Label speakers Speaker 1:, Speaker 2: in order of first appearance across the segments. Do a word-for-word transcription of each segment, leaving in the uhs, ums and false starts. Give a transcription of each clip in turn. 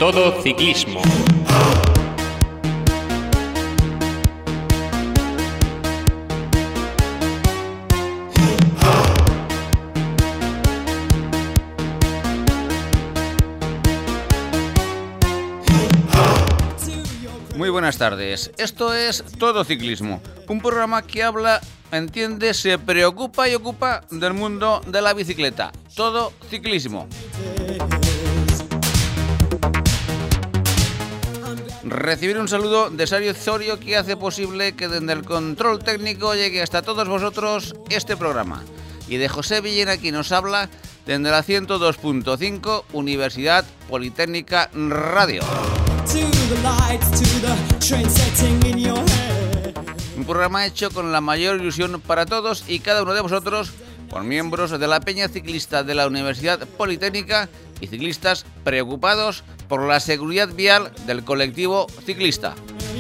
Speaker 1: Todo Ciclismo.
Speaker 2: Muy buenas tardes, esto es Todo Ciclismo, un programa que habla, entiende, se preocupa y ocupa del mundo de la bicicleta. Todo Ciclismo. Recibir un saludo de Sario Zorio, que hace posible que desde el control técnico llegue hasta todos vosotros este programa. Y de José Villena, quien nos habla desde la ciento dos punto cinco Universidad Politécnica Radio. Un programa hecho con la mayor ilusión para todos y cada uno de vosotros, por miembros de la Peña Ciclista de la Universidad Politécnica y ciclistas preocupados por la seguridad vial del colectivo ciclista.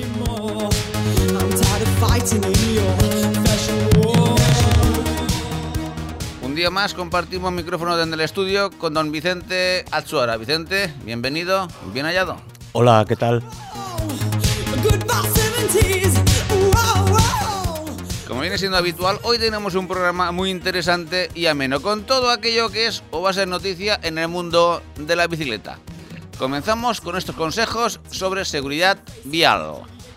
Speaker 2: Un día más compartimos micrófono desde el estudio con don Vicente Azuara. Vicente, bienvenido, bien hallado.
Speaker 3: Hola, ¿qué tal?
Speaker 2: Como viene siendo habitual, hoy tenemos un programa muy interesante y ameno, con todo aquello que es o va a ser noticia en el mundo de la bicicleta. Comenzamos con estos consejos sobre seguridad vial.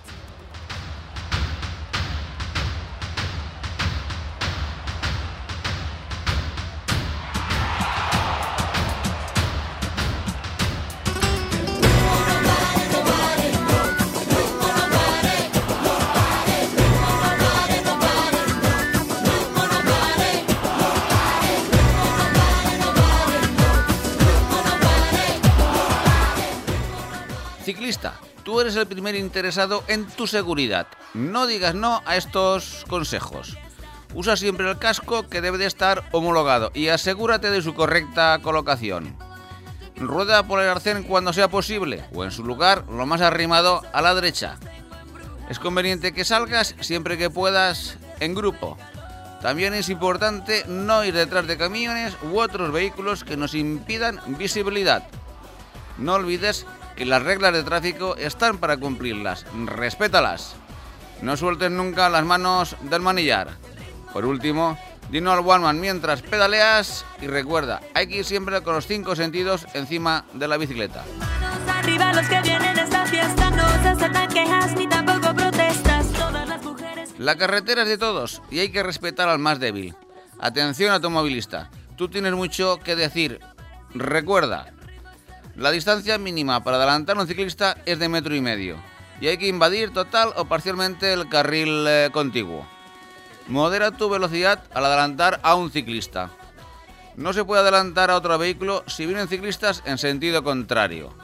Speaker 2: Ciclista, tú eres el primer interesado en tu seguridad. No digas no a estos consejos. Usa siempre el casco, que debe de estar homologado, y asegúrate de su correcta colocación. Rueda por el arcén cuando sea posible, o en su lugar lo más arrimado a la derecha. Es conveniente que salgas siempre que puedas en grupo. También es importante no ir detrás de camiones u otros vehículos que nos impidan visibilidad. No olvides que las reglas de tráfico están para cumplirlas. Respétalas. No sueltes nunca las manos del manillar. Por último, di no al one-man mientras pedaleas y recuerda, hay que ir siempre con los cinco sentidos encima de la bicicleta.
Speaker 4: Manos arriba los que vienen a esta fiesta, no se aceptan quejas ni tampoco protestas. Todas las mujeres...
Speaker 2: La carretera es de todos y hay que respetar al más débil. Atención, automovilista, tú tienes mucho que decir. Recuerda, la distancia mínima para adelantar a un ciclista es de metro y medio y hay que invadir total o parcialmente el carril eh, contiguo. Modera tu velocidad al adelantar a un ciclista. No se puede adelantar a otro vehículo si vienen ciclistas en sentido contrario.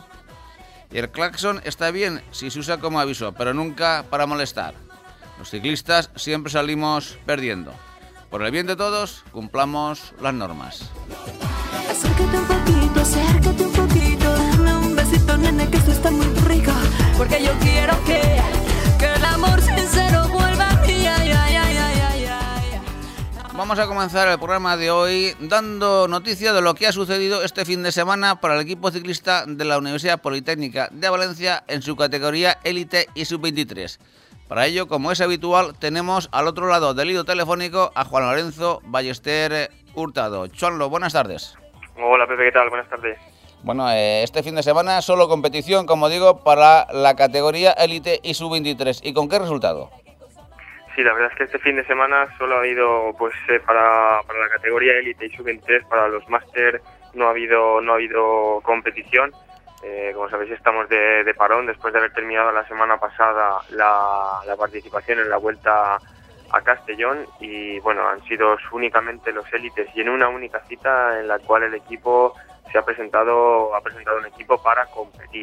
Speaker 2: Y el claxon está bien si se usa como aviso, pero nunca para molestar. Los ciclistas siempre salimos perdiendo. Por el bien de todos, cumplamos las normas.
Speaker 4: Acércate un poquito, acércate un poquito, dame un besito, nene, que esto está muy rico. Porque yo quiero que, que el amor sincero vuelva a mí. Ay, ay, ay, ay, ay, ay.
Speaker 2: Vamos a comenzar el programa de hoy dando noticia de lo que ha sucedido este fin de semana para el equipo ciclista de la Universidad Politécnica de Valencia en su categoría élite y sub veintitrés. Para ello, como es habitual, tenemos al otro lado del hilo telefónico a Juan Lorenzo Ballester Hurtado. Juanlo, buenas tardes.
Speaker 5: Hola Pepe, ¿qué tal? Buenas tardes.
Speaker 2: Bueno, eh, este fin de semana solo competición, como digo, para la categoría élite y sub veintitrés. ¿Y con qué resultado?
Speaker 5: Sí, la verdad es que este fin de semana solo ha habido, pues, eh, para, para la categoría élite y sub veintitrés, para los máster no ha habido no ha habido competición. Eh, como sabéis, estamos de, de parón después de haber terminado la semana pasada la, la participación en la Vuelta a Castellón y bueno, han sido únicamente los élites y en una única cita en la cual el equipo se ha presentado ha presentado un equipo para competir.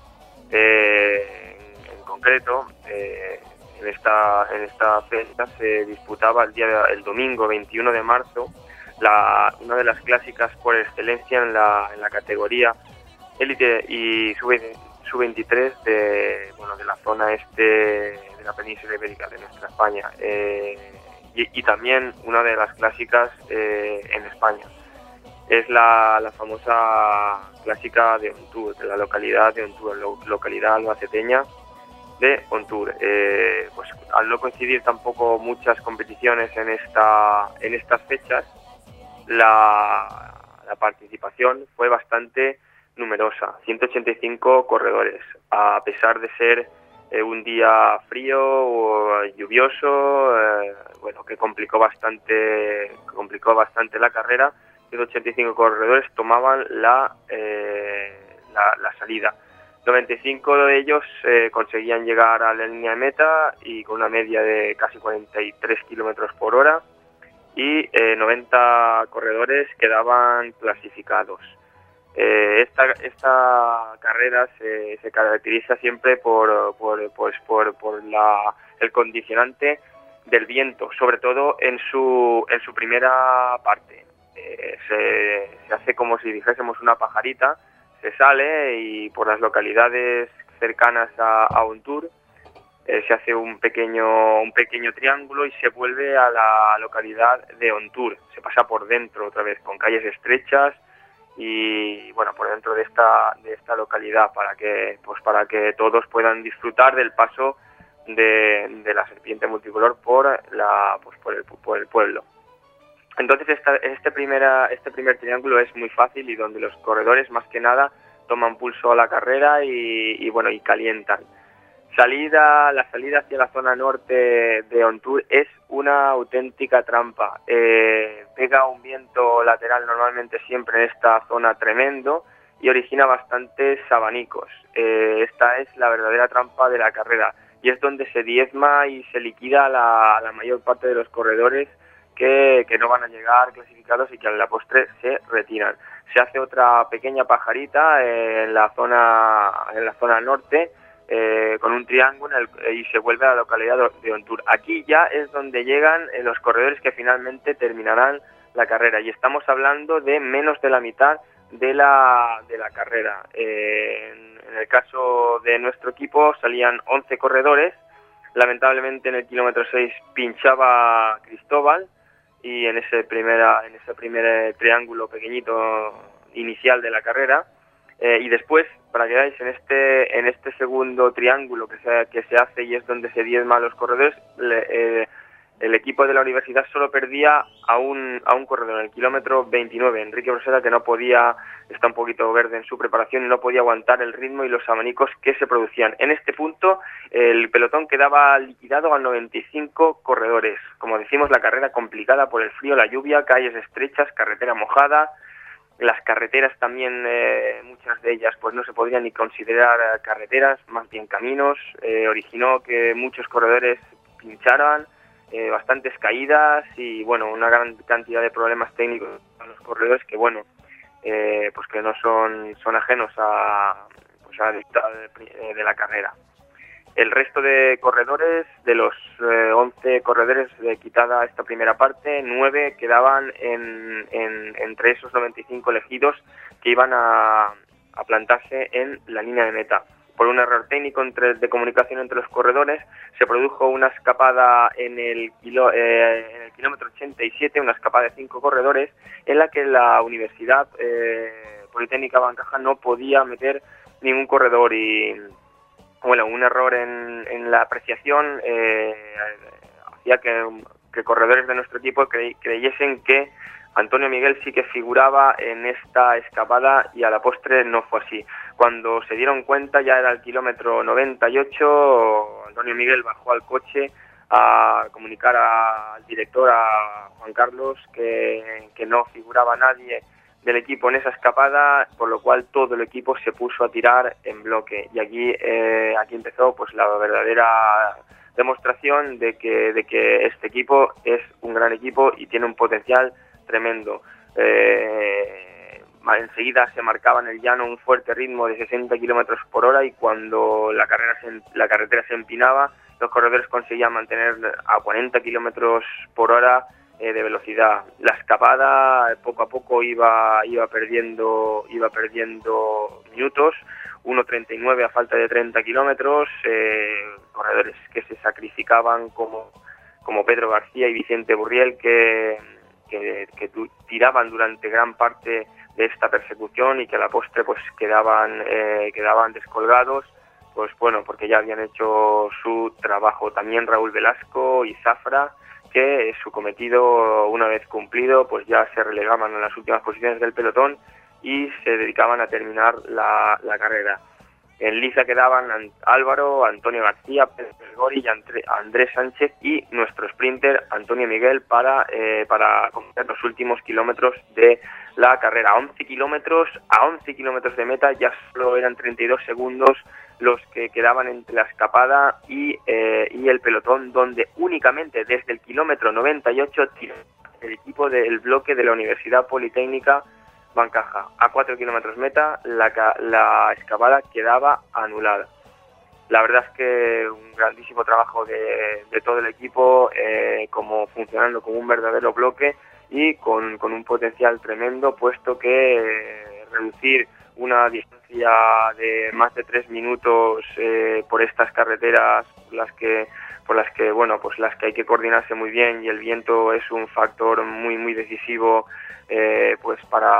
Speaker 5: Eh, en, en concreto, eh, en esta en esta fecha se disputaba el día de, el domingo veintiuno de marzo la una de las clásicas por excelencia en la en la categoría élite y sub veintitrés de bueno de la zona este de la península ibérica de nuestra España eh, y, y también una de las clásicas eh, en España. es la, la famosa clásica de Ontour, de la localidad de Ontour, lo, localidad albaceteña de Ontour. Eh, pues al no coincidir tampoco muchas competiciones en esta en estas fechas, la, la participación fue bastante numerosa, ciento ochenta y cinco corredores, a pesar de ser eh, un día frío o lluvioso, eh, bueno, que complicó bastante complicó bastante la carrera. ciento ochenta y cinco corredores tomaban la, eh, la, la salida. noventa y cinco de ellos eh, conseguían llegar a la línea de meta y con una media de casi cuarenta y tres kilómetros por hora, y eh, noventa corredores quedaban clasificados. Eh, esta, esta carrera se, se caracteriza siempre por, por, pues por, por la, el condicionante del viento, sobre todo en su, en su primera parte. Eh, se, se hace como si dijésemos una pajarita, se sale y por las localidades cercanas a, a Ontour eh, se hace un pequeño, un pequeño triángulo y se vuelve a la localidad de Ontour. Se pasa por dentro otra vez, con calles estrechas y bueno, por dentro de esta de esta localidad, para que pues para que todos puedan disfrutar del paso de, de la serpiente multicolor por la pues por el, por el pueblo. Entonces esta, este primera este primer triángulo es muy fácil y donde los corredores más que nada toman pulso a la carrera y, y bueno y calientan. Salida, la salida hacia la zona norte de Ontour es una auténtica trampa. Eh, pega un viento lateral normalmente siempre en esta zona tremendo y origina bastantes abanicos. Eh, esta es la verdadera trampa de la carrera y es donde se diezma y se liquida la, la mayor parte de los corredores que, que no van a llegar clasificados y que a la postre se retiran. Se hace otra pequeña pajarita en la zona, en la zona norte, Eh, con un triángulo en el, y se vuelve a la localidad de Ontour. Aquí ya es donde llegan eh, los corredores que finalmente terminarán la carrera y estamos hablando de menos de la mitad de la, de la carrera. Eh, en, en el caso de nuestro equipo salían once corredores, lamentablemente en el kilómetro seis pinchaba Cristóbal y en ese, primera, en ese primer triángulo pequeñito inicial de la carrera. Eh, y después, para que veáis, en este en este segundo triángulo que se, que se hace y es donde se diezma a los corredores, le, eh, el equipo de la universidad solo perdía a un a un corredor en el kilómetro veintinueve, Enrique Brosera, que no podía, está un poquito verde en su preparación y no podía aguantar el ritmo y los abanicos que se producían. En este punto, el pelotón quedaba liquidado a noventa y cinco corredores. Como decimos, la carrera complicada por el frío, la lluvia, calles estrechas, carretera mojada. Las carreteras también, eh, muchas de ellas pues no se podrían ni considerar carreteras, más bien caminos. Eh, originó que muchos corredores pincharan, eh, bastantes caídas y bueno, una gran cantidad de problemas técnicos a los corredores que bueno, eh, pues que no son, son ajenos a, pues a la disputa de, de la carrera. El resto de corredores, de los eh, once corredores de quitada esta primera parte, nueve quedaban en, en, entre esos noventa y cinco elegidos que iban a, a plantarse en la línea de meta. Por un error técnico entre, de comunicación entre los corredores, se produjo una escapada en el, kilo, eh, en el kilómetro ochenta y siete, una escapada de cinco corredores, en la que la Universidad eh, Politécnica Bancaja no podía meter ningún corredor y... Bueno, un error en, en la apreciación eh, hacía que, que corredores de nuestro equipo cre, creyesen que Antonio Miguel sí que figuraba en esta escapada y a la postre no fue así. Cuando se dieron cuenta, ya era el kilómetro noventa y ocho, Antonio Miguel bajó al coche a comunicar a, al director, a Juan Carlos, que, que no figuraba nadie del equipo en esa escapada, por lo cual todo el equipo se puso a tirar en bloque y aquí eh, aquí empezó pues la verdadera demostración de que de que este equipo es un gran equipo y tiene un potencial tremendo. Eh, enseguida se marcaba en el llano un fuerte ritmo de sesenta kilómetros por hora y cuando la carrera se, la carretera se empinaba, los corredores conseguían mantener a cuarenta kilómetros por hora de velocidad. La escapada poco a poco iba iba perdiendo iba perdiendo minutos, uno treinta y nueve a falta de treinta kilómetros, eh, corredores que se sacrificaban como como Pedro García y Vicente Burriel que, que, que tiraban durante gran parte de esta persecución y que a la postre pues quedaban, eh, quedaban descolgados, pues bueno, porque ya habían hecho su trabajo. También Raúl Velasco y Zafra, que su cometido, una vez cumplido, pues ya se relegaban a las últimas posiciones del pelotón y se dedicaban a terminar la, la carrera. En liza quedaban Álvaro, Antonio García, Pedro Gori y Andrés Sánchez y nuestro sprinter Antonio Miguel para, eh, para completar los últimos kilómetros de la carrera. once kilómetros, a once kilómetros de meta ya solo eran treinta y dos segundos los que quedaban entre la escapada y, eh, y el pelotón, donde únicamente desde el kilómetro noventa y ocho el equipo del bloque de la Universidad Politécnica Bancaja. A cuatro kilómetros meta la, la escapada quedaba anulada. La verdad es que un grandísimo trabajo de, de todo el equipo, eh, como funcionando como un verdadero bloque y con, con un potencial tremendo, puesto que eh, reducir una distancia de más de tres minutos eh, por estas carreteras, las que por las que bueno pues las que hay que coordinarse muy bien, y el viento es un factor muy muy decisivo eh, pues para,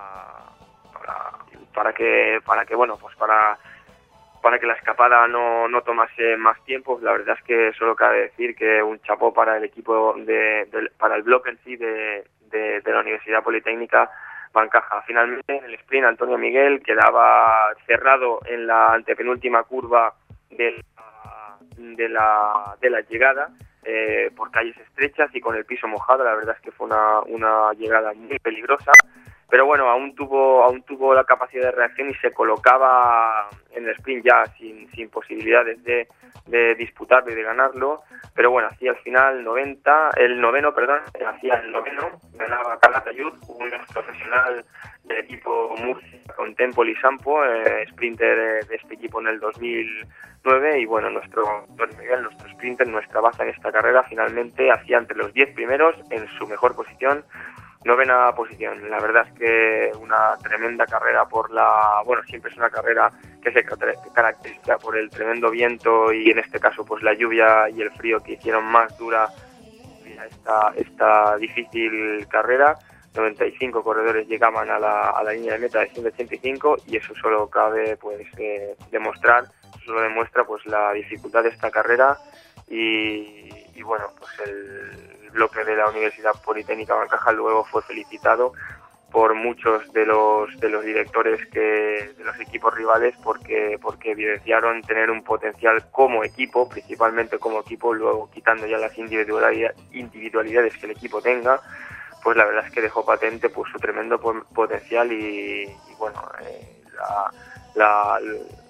Speaker 5: para para que para que bueno pues para para que la escapada no, no tomase más tiempo. La verdad es que solo cabe decir que un chapó para el equipo de, de para el bloque en sí de, de, de la Universidad Politécnica Bancaja. Finalmente en el sprint Antonio Miguel quedaba cerrado en la antepenúltima curva de la, de la, de la llegada eh, por calles estrechas y con el piso mojado. La verdad es que fue una, una llegada muy peligrosa, pero bueno, aún tuvo aún tuvo la capacidad de reacción y se colocaba en el sprint ya sin, sin posibilidades de, de disputarlo y de ganarlo. Pero bueno, hacía al final noventa, el noveno, perdón, hacía el noveno, ganaba Calatayud, un profesional del equipo Murcia con Tempoli Sampo, eh, sprinter de este equipo en el dos mil nueve, y bueno, nuestro Don Miguel, nuestro sprinter, nuestra baza en esta carrera, finalmente hacía entre los diez primeros en su mejor posición, novena posición. La verdad es que una tremenda carrera por la... Bueno, siempre es una carrera que se caracteriza por el tremendo viento y en este caso pues la lluvia y el frío que hicieron más dura esta, esta difícil carrera. noventa y cinco corredores llegaban a la, a la línea de meta de ciento ochenta y cinco y eso solo cabe pues eh, demostrar, solo demuestra pues la dificultad de esta carrera y, y bueno, pues el bloque de la Universidad Politécnica Bancaja luego fue felicitado por muchos de los de los directores que de los equipos rivales porque porque evidenciaron tener un potencial como equipo, principalmente como equipo, luego quitando ya las individualidades que el equipo tenga, pues la verdad es que dejó patente pues su tremendo potencial y, y bueno, eh, la, la,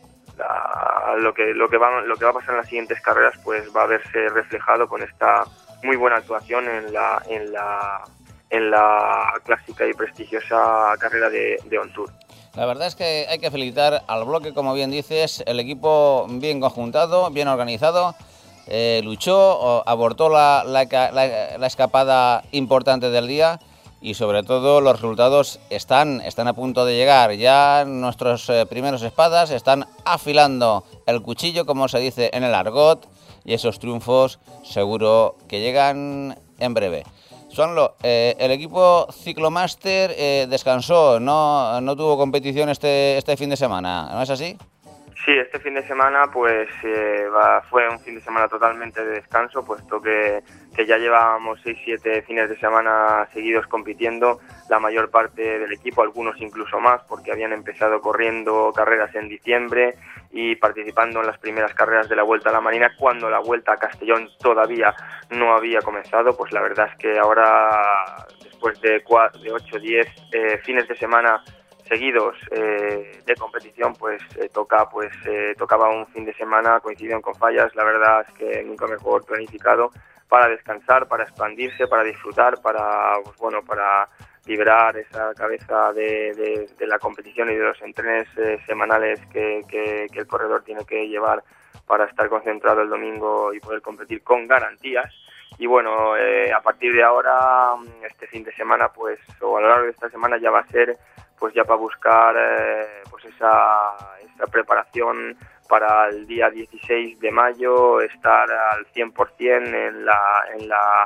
Speaker 5: la, lo que lo que va lo que va a pasar en las siguientes carreras pues va a verse reflejado con esta muy buena actuación en la en la en la clásica y prestigiosa carrera de, de On Tour.
Speaker 2: La verdad es que hay que felicitar al bloque, como bien dices, el equipo bien conjuntado, bien organizado, eh, luchó, abortó la, la, la, la escapada importante del día y sobre todo los resultados están, están a punto de llegar. Ya nuestros eh, primeros espadas están afilando el cuchillo, como se dice en el argot, y esos triunfos seguro que llegan en breve. Juanlo, eh, el equipo Ciclomaster eh, descansó, no, no tuvo competición este, este fin de semana, ¿no es así?
Speaker 5: Sí, este fin de semana pues eh, va, fue un fin de semana totalmente de descanso, puesto que, que ya llevábamos seis siete fines de semana seguidos compitiendo, la mayor parte del equipo, algunos incluso más, porque habían empezado corriendo carreras en diciembre y participando en las primeras carreras de la Vuelta a la Marina, cuando la Vuelta a Castellón todavía no había comenzado. Pues la verdad es que ahora, después de ocho o diez eh, fines de semana seguidos eh, de competición, pues eh, toca pues eh, tocaba un fin de semana, coincidieron con fallas, la verdad es que nunca mejor planificado para descansar, para expandirse, para disfrutar, para pues bueno, para liberar esa cabeza de, de, de la competición y de los entrenes eh, semanales que, que, que el corredor tiene que llevar para estar concentrado el domingo y poder competir con garantías. Y bueno, eh, a partir de ahora, este fin de semana, pues o a lo largo de esta semana ya va a ser pues ya para buscar eh, pues esa, esa preparación para el día dieciséis de mayo, estar al cien por ciento en la, en la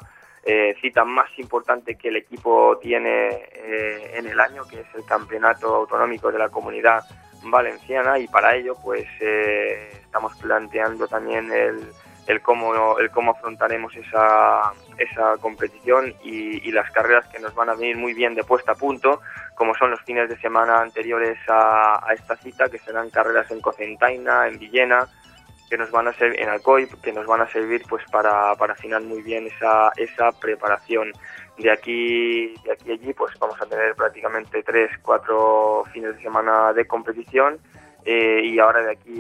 Speaker 5: eh, cita más importante que el equipo tiene eh, en el año, que es el Campeonato Autonómico de la Comunidad Valenciana, y para ello pues eh, estamos planteando también el, el cómo el cómo afrontaremos esa, esa competición y, y las carreras que nos van a venir muy bien de puesta a punto, como son los fines de semana anteriores a, a esta cita, que serán carreras en Cocentaina, en Villena, que nos van a ser en Alcoy, que nos van a servir pues para, para afinar muy bien esa, esa preparación. De aquí, de aquí a allí pues vamos a tener prácticamente tres, cuatro fines de semana de competición, eh, y ahora de aquí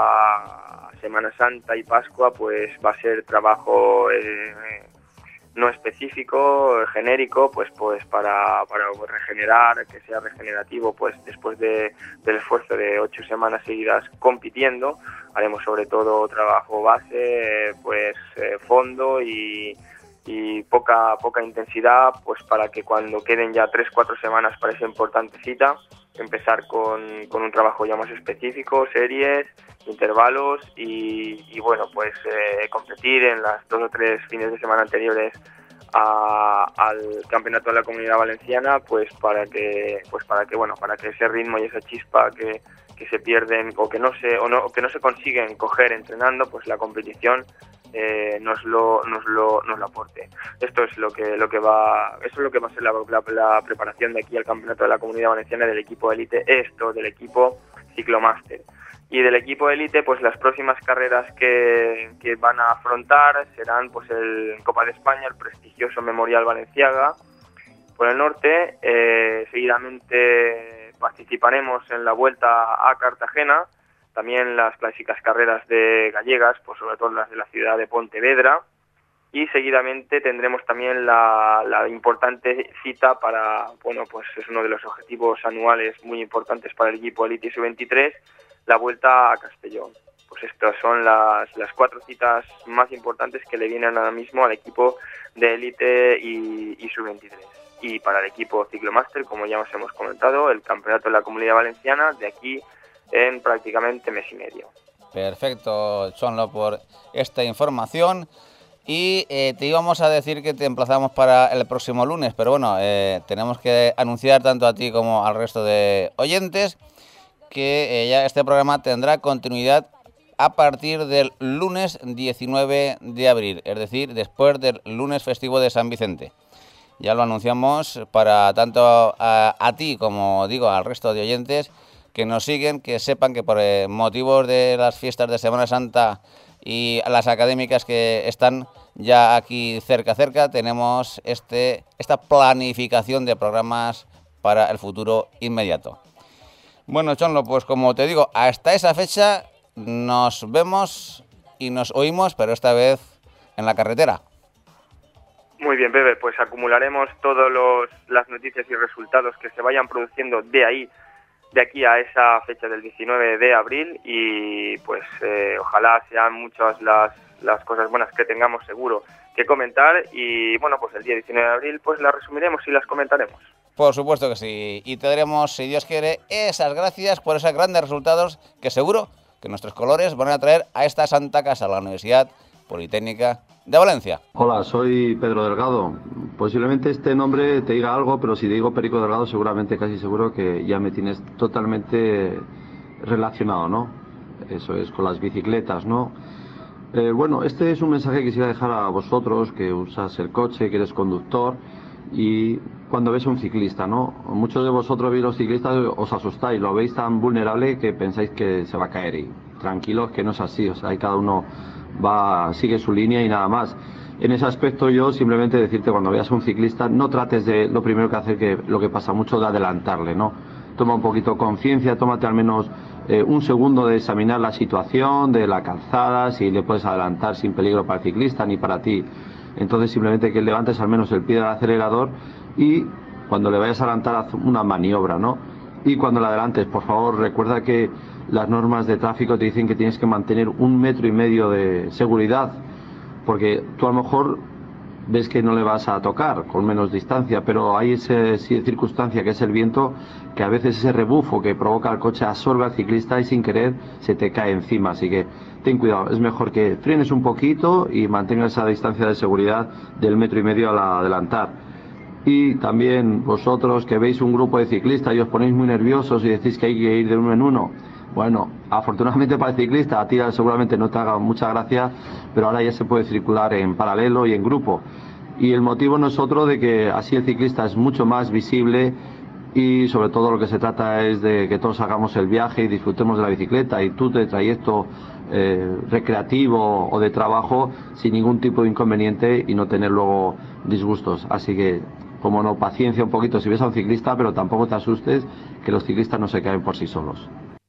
Speaker 5: a Semana Santa y Pascua pues va a ser trabajo eh, no específico, genérico, pues pues para, para regenerar, que sea regenerativo, pues después de, del esfuerzo de ocho semanas seguidas compitiendo. Haremos sobre todo trabajo base, pues eh, fondo y, y poca poca intensidad, pues para que cuando queden ya tres, cuatro semanas para esa importante cita, empezar con, con un trabajo ya más específico, series, intervalos y, y bueno, pues eh, competir en las dos o tres fines de semana anteriores a, al Campeonato de la Comunidad Valenciana, pues para que pues para que bueno, para que ese ritmo y esa chispa que, que se pierden o que no se o no o que no se consiguen coger entrenando, pues la competición eh, nos lo nos lo nos lo aporte. Esto es lo que lo que va eso es lo que va a ser la, la, la preparación de aquí al Campeonato de la Comunidad Valenciana del equipo élite, esto del equipo Ciclomaster. Y del equipo élite, pues las próximas carreras que, que van a afrontar serán pues el Copa de España, el prestigioso Memorial Balenciaga por el norte. Eh, seguidamente participaremos en la Vuelta a Cartagena, también las clásicas carreras de gallegas, pues sobre todo las de la ciudad de Pontevedra, y seguidamente tendremos también la, la importante cita para, bueno, pues es uno de los objetivos anuales muy importantes para el equipo élite sub veintitrés, la Vuelta a Castellón. Pues estas son las, las cuatro citas más importantes que le vienen ahora mismo al equipo de élite y, y sub veintitrés. Y para el equipo Ciclomaster, como ya os hemos comentado, el Campeonato de la Comunidad Valenciana de aquí en prácticamente mes y medio.
Speaker 2: Perfecto, Chonlo, por esta información. Y eh, te íbamos a decir que te emplazamos para el próximo lunes, pero bueno, eh, tenemos que anunciar tanto a ti como al resto de oyentes que eh, ya este programa tendrá continuidad a partir del lunes diecinueve de abril, es decir, después del lunes festivo de San Vicente. Ya lo anunciamos para tanto a, a ti como digo al resto de oyentes que nos siguen, que sepan que por eh, motivos de las fiestas de Semana Santa y las académicas que están ya aquí cerca cerca, tenemos este esta planificación de programas para el futuro inmediato. Bueno, Chonlo, pues como te digo, hasta esa fecha nos vemos y nos oímos, pero esta vez en la carretera.
Speaker 5: Muy bien, Pepe, pues acumularemos todas las noticias y resultados que se vayan produciendo de ahí, de aquí a esa fecha del diecinueve de abril, y pues eh, ojalá sean muchas las, las cosas buenas que tengamos seguro que comentar, y bueno, pues el día diecinueve de abril pues las resumiremos y las comentaremos.
Speaker 2: Por supuesto que sí, y te daremos, si Dios quiere, esas gracias por esos grandes resultados que seguro que nuestros colores van a traer a esta santa casa, la Universidad Politécnica de Valencia.
Speaker 1: Hola, soy Pedro Delgado. Posiblemente este nombre te diga algo, pero si te digo Perico Delgado, seguramente casi seguro que ya me tienes totalmente relacionado, ¿no? Eso es, con las bicicletas, ¿no? Eh, bueno, este es un mensaje que quisiera dejar a vosotros, que usas el coche, que eres conductor, y cuando ves a un ciclista, ¿no? Muchos de vosotros veis los ciclistas, os asustáis, lo veis tan vulnerable que pensáis que se va a caer, y tranquilos que no es así, o sea, cada uno va, sigue su línea y nada más. En ese aspecto yo simplemente decirte, cuando veas a un ciclista, no trates de, lo primero que hacer, que lo que pasa mucho, de adelantarle, ¿no? Toma un poquito conciencia, tómate al menos eh, un segundo de examinar la situación de la calzada, si le puedes adelantar sin peligro para el ciclista ni para ti. Entonces simplemente que levantes al menos el pie del acelerador, y cuando le vayas a adelantar haz una maniobra, ¿no? Y cuando le adelantes, por favor, recuerda que las normas de tráfico te dicen que tienes que mantener un metro y medio de seguridad, porque tú a lo mejor ves que no le vas a tocar con menos distancia, pero hay esa circunstancia que es el viento, que a veces ese rebufo que provoca el coche absorbe al ciclista y sin querer se te cae encima, así que ten cuidado, es mejor que frenes un poquito y mantengas esa distancia de seguridad del metro y medio al adelantar. Y también vosotros que veis un grupo de ciclistas y os ponéis muy nerviosos y decís que hay que ir de uno en uno, bueno, afortunadamente para el ciclista, a ti seguramente no te haga mucha gracia, pero ahora ya se puede circular en paralelo y en grupo. Y el motivo no es otro de que así el ciclista es mucho más visible y sobre todo lo que se trata es de que todos hagamos el viaje y disfrutemos de la bicicleta y tú de trayecto eh, recreativo o de trabajo sin ningún tipo de inconveniente y no tener luego disgustos. Así que, como no, paciencia un poquito si ves a un ciclista, pero tampoco te asustes que los ciclistas no se caen por sí solos.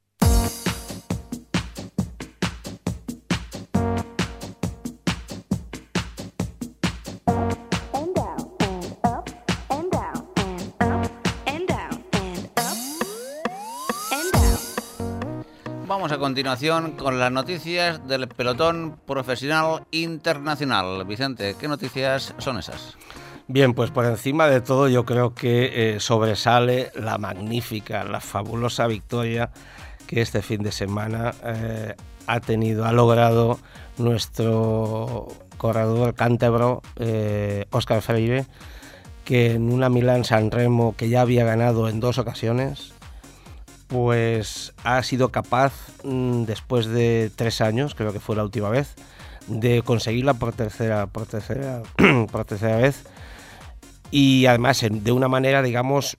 Speaker 2: Vamos a continuación con las noticias del pelotón profesional internacional. Vicente, ¿qué noticias son esas?
Speaker 3: Bien, pues por encima de todo yo creo que eh, sobresale la magnífica, la fabulosa victoria que este fin de semana eh, ha tenido, ha logrado nuestro corredor cántabro eh, Óscar Freire, que en una Milán-San Remo que ya había ganado en dos ocasiones, pues ha sido capaz, después de tres años, creo que fue la última vez, de conseguirla por tercera, por tercera, por tercera vez, y además de una manera, digamos,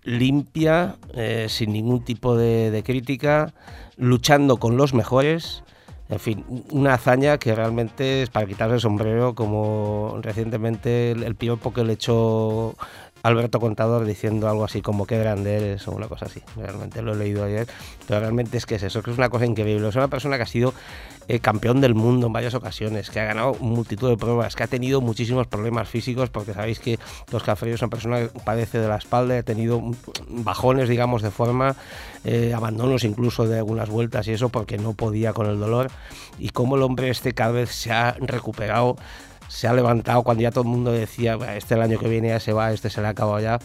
Speaker 3: limpia, eh, sin ningún tipo de, de crítica, luchando con los mejores. En fin, una hazaña que realmente es para quitarse el sombrero, como recientemente el, el piropo que le echó Alberto Contador diciendo algo así como qué grande eres o una cosa así. Realmente lo he leído ayer, pero realmente es que es eso, que es una cosa increíble. Es una persona que ha sido eh, campeón del mundo en varias ocasiones, que ha ganado multitud de pruebas, que ha tenido muchísimos problemas físicos, porque sabéis que Óscar Freire es una persona que padece de la espalda, ha tenido bajones, digamos, de forma, eh, abandonos incluso de algunas vueltas y eso, porque no podía con el dolor, y cómo el hombre este cada vez se ha recuperado, se ha levantado cuando ya todo el mundo decía, este el año que viene ya se va, este se le ha acabado ya.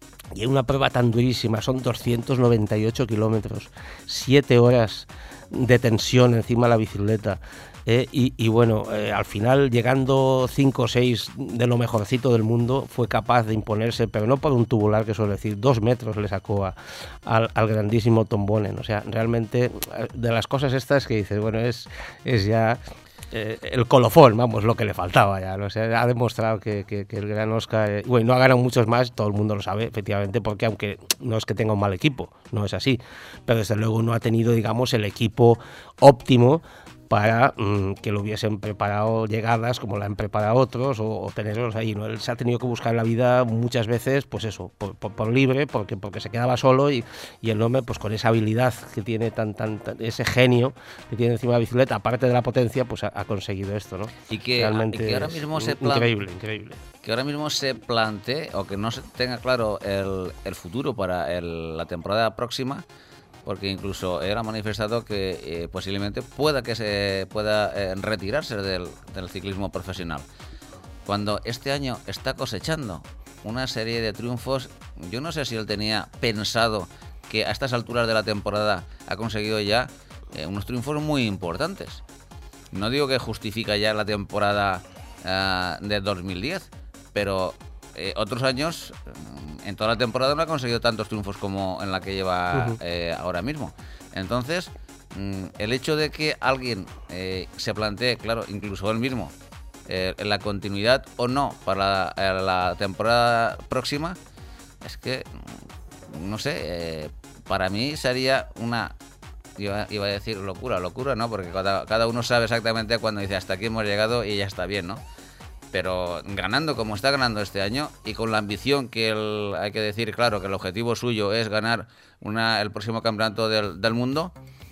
Speaker 3: Y una prueba tan durísima, son doscientos noventa y ocho kilómetros, siete horas de tensión encima de la bicicleta. Eh, y, y bueno, eh, al final, llegando cinco o seis de lo mejorcito del mundo, fue capaz de imponerse, pero no por un tubular, que suele decir, dos metros le sacó a, al, al grandísimo Tom Bonen. O sea, realmente, de las cosas estas que dices, bueno, es, es ya... Eh, el colofón, vamos, lo que le faltaba ya, ¿no? O sea, ha demostrado que, que, que el gran Óscar, eh, bueno, no ha ganado muchos más, todo el mundo lo sabe, efectivamente, porque aunque no es que tenga un mal equipo, no es así, pero desde luego no ha tenido, digamos, el equipo óptimo para mmm, que lo hubiesen preparado llegadas como la han preparado otros, o, o tenerlos ahí, ¿no? Él se ha tenido que buscar la vida muchas veces, pues eso, por, por, por libre, porque, porque se quedaba solo, y, y el hombre, pues con esa habilidad que tiene, tan, tan, tan ese genio que tiene encima de la bicicleta, aparte de la potencia, pues ha, ha conseguido esto, ¿no?
Speaker 2: Y que,
Speaker 3: realmente
Speaker 2: y que ahora mismo se plan...
Speaker 3: increíble, increíble.
Speaker 2: Que ahora mismo se plantee, o que no se tenga claro el, el futuro para el, la temporada próxima, porque incluso él ha manifestado que eh, posiblemente pueda que se pueda eh, retirarse del, del ciclismo profesional, cuando este año está cosechando una serie de triunfos. Yo no sé si él tenía pensado que a estas alturas de la temporada ha conseguido ya eh, unos triunfos muy importantes. No digo que justifica ya la temporada uh, de dos mil diez, pero eh, otros años en toda la temporada no ha conseguido tantos triunfos como en la que lleva uh-huh. eh, ahora mismo. Entonces, mmm, el hecho de que alguien eh, se plantee, claro, incluso él mismo, eh, la continuidad o no para la, la temporada próxima, es que, no sé, eh, para mí sería una, iba, iba a decir locura, locura, ¿no? Porque cada, cada uno sabe exactamente cuando dice hasta aquí hemos llegado y ya está bien, ¿no? Pero ganando como está ganando este año y con la ambición que él, hay que decir, claro, que el objetivo suyo es ganar una, el próximo campeonato del, del mundo,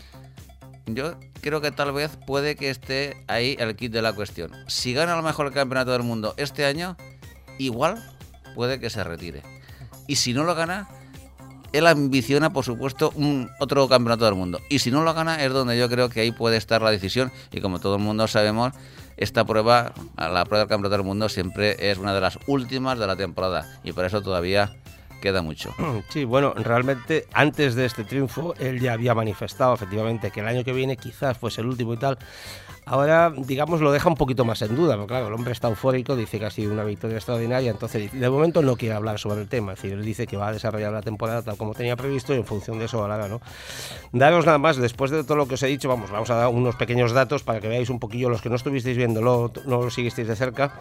Speaker 2: yo creo que tal vez puede que esté ahí el kit de la cuestión. Si gana a lo mejor el campeonato del mundo este año, igual puede que se retire. Y si no lo gana, él ambiciona, por supuesto, un otro campeonato del mundo. Y si no lo gana, es donde yo creo que ahí puede estar la decisión. Y como todo el mundo sabemos, esta prueba, la prueba del Campeonato del Mundo, siempre es una de las últimas de la temporada y por eso todavía queda mucho.
Speaker 3: Sí, bueno, realmente antes de este triunfo él ya había manifestado efectivamente que el año que viene quizás fuese el último y tal. Ahora, digamos, lo deja un poquito más en duda, porque claro, el hombre está eufórico, dice que ha sido una victoria extraordinaria, entonces de momento no quiere hablar sobre el tema, es decir, él dice que va a desarrollar la temporada tal como tenía previsto y en función de eso hablará, ¿no? Daros nada más, después de todo lo que os he dicho, vamos, vamos a dar unos pequeños datos para que veáis un poquillo, los que no estuvisteis viéndolo, no lo siguisteis de cerca.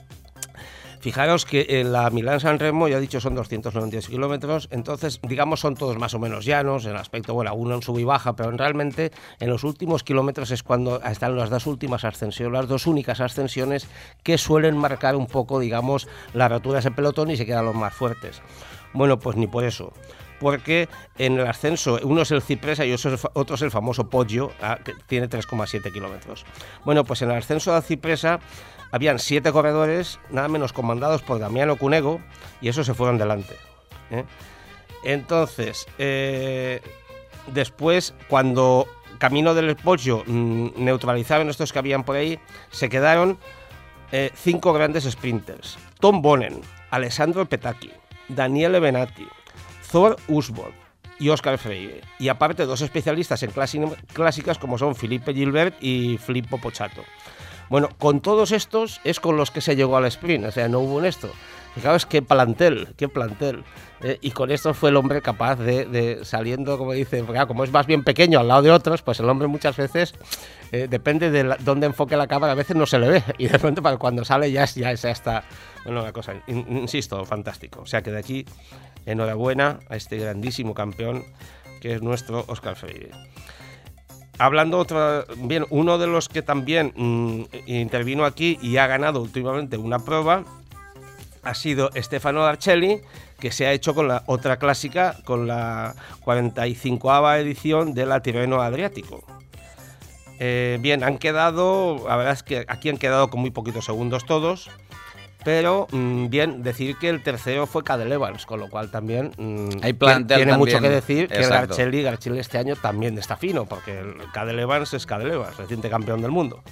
Speaker 3: Fijaros que en la Milán-San Remo, ya he dicho, son doscientos noventa y ocho kilómetros, entonces, digamos, son todos más o menos llanos, en el aspecto, bueno, uno en sub y baja, pero realmente en los últimos kilómetros es cuando están las dos últimas ascensiones, las dos únicas ascensiones que suelen marcar un poco, digamos, la rotura de ese pelotón y se quedan los más fuertes. Bueno, pues ni por eso. Porque en el ascenso, uno es el Cipresa y otro es el famoso Poggio, que tiene tres coma siete kilómetros. Bueno, pues en el ascenso de Cipresa habían siete corredores, nada menos comandados por Damiano Cunego, y esos se fueron delante, ¿eh? Entonces, eh, después, cuando camino del Poggio mmm, neutralizaron estos que habían por ahí, se quedaron eh, cinco grandes sprinters. Tom Bonen, Alessandro Petacchi, Daniele Benatti, Thor Hushovd y Oscar Freire. Y aparte dos especialistas en clásicas como son Felipe Gilbert y Filippo Pocciato. Bueno, con todos estos es con los que se llegó al sprint, o sea, no hubo en esto. Fijaos qué plantel, qué plantel. Eh, y con esto fue el hombre capaz de, de saliendo, como dice, porque, como es más bien pequeño al lado de otros, pues el hombre muchas veces, eh, depende de la, dónde enfoque la cámara, a veces no se le ve. Y de pronto para cuando sale ya, ya es esta, bueno, una cosa, in, insisto, fantástico. O sea que de aquí, enhorabuena a este grandísimo campeón que es nuestro Oscar Freire. Hablando otra, bien, uno de los que también mmm, intervino aquí y ha ganado últimamente una prueba ha sido Stefano Arcelli, que se ha hecho con la otra clásica, con la cuarenta y cincoava edición de la Tirreno Adriático. Eh, bien, han quedado, la verdad es que aquí han quedado con muy poquitos segundos todos, pero mmm, bien, decir que el tercero fue Cadel Evans, con lo cual también mmm,
Speaker 2: Hay plantel
Speaker 3: tiene
Speaker 2: también,
Speaker 3: mucho que decir que
Speaker 2: exacto.
Speaker 3: Garcelli, Garcelli este año también está fino, porque el Cadel Evans es Cadel Evans, reciente campeón del mundo.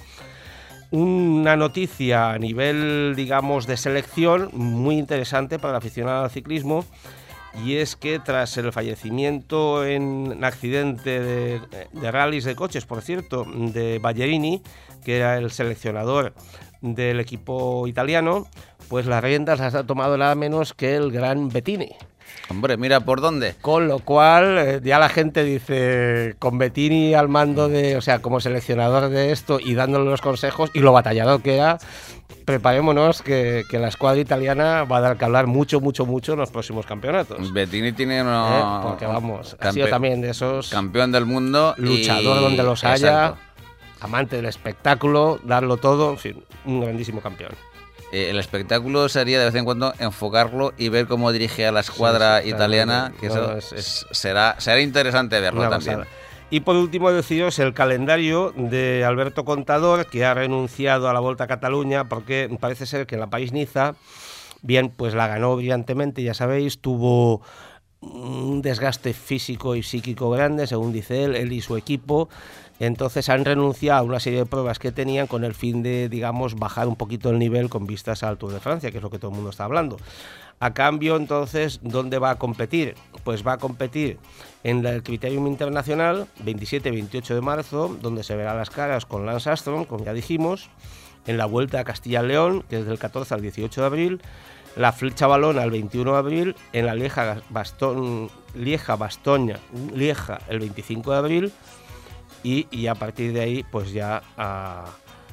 Speaker 3: Una noticia a nivel, digamos, de selección muy interesante para el aficionado al ciclismo, y es que tras el fallecimiento en un accidente de, de rallies de coches, por cierto, de Ballerini, que era el seleccionador del equipo italiano, pues las riendas las ha tomado nada menos que el gran Bettini.
Speaker 2: Hombre, mira por dónde.
Speaker 3: Con lo cual, eh, ya la gente dice, con Bettini al mando de, o sea, como seleccionador de esto y dándole los consejos y lo batallador que era, preparémonos que, que la escuadra italiana va a dar que hablar mucho, mucho, mucho en los próximos campeonatos.
Speaker 2: Bettini tiene uno...
Speaker 3: ¿Eh? Porque vamos, ha sido también de esos...
Speaker 2: Campeón del mundo.
Speaker 3: Luchador
Speaker 2: y...
Speaker 3: donde los haya,
Speaker 2: Exacto.
Speaker 3: amante del espectáculo, darlo todo, en fin, un grandísimo campeón.
Speaker 2: Eh, el espectáculo sería de vez en cuando enfocarlo y ver cómo dirige a la escuadra
Speaker 3: Sí, sí,
Speaker 2: italiana, que
Speaker 3: no,
Speaker 2: eso
Speaker 3: es, es
Speaker 2: será, será interesante verlo
Speaker 3: una
Speaker 2: también.
Speaker 3: pasada. Y por último deciros el calendario de Alberto Contador, que ha renunciado a la Volta a Cataluña porque parece ser que en la París-Niza, bien, pues la ganó brillantemente, ya sabéis, tuvo un desgaste físico y psíquico grande, según dice él, él y su equipo. Entonces han renunciado a una serie de pruebas que tenían con el fin de, digamos, bajar un poquito el nivel con vistas al Tour de Francia, que es lo que todo el mundo está hablando. A cambio, entonces, ¿dónde va a competir? Pues va a competir en el Criterium Internacional, veintisiete y veintiocho de marzo, donde se verá las caras con Lance Armstrong, como ya dijimos, en la Vuelta a Castilla-León, que es del catorce al dieciocho de abril, la Flecha Valona el veintiuno de abril, en la Lieja, Bastón, Lieja Bastoña, Lieja el veinticinco de abril, y, y a partir de ahí, pues ya, uh,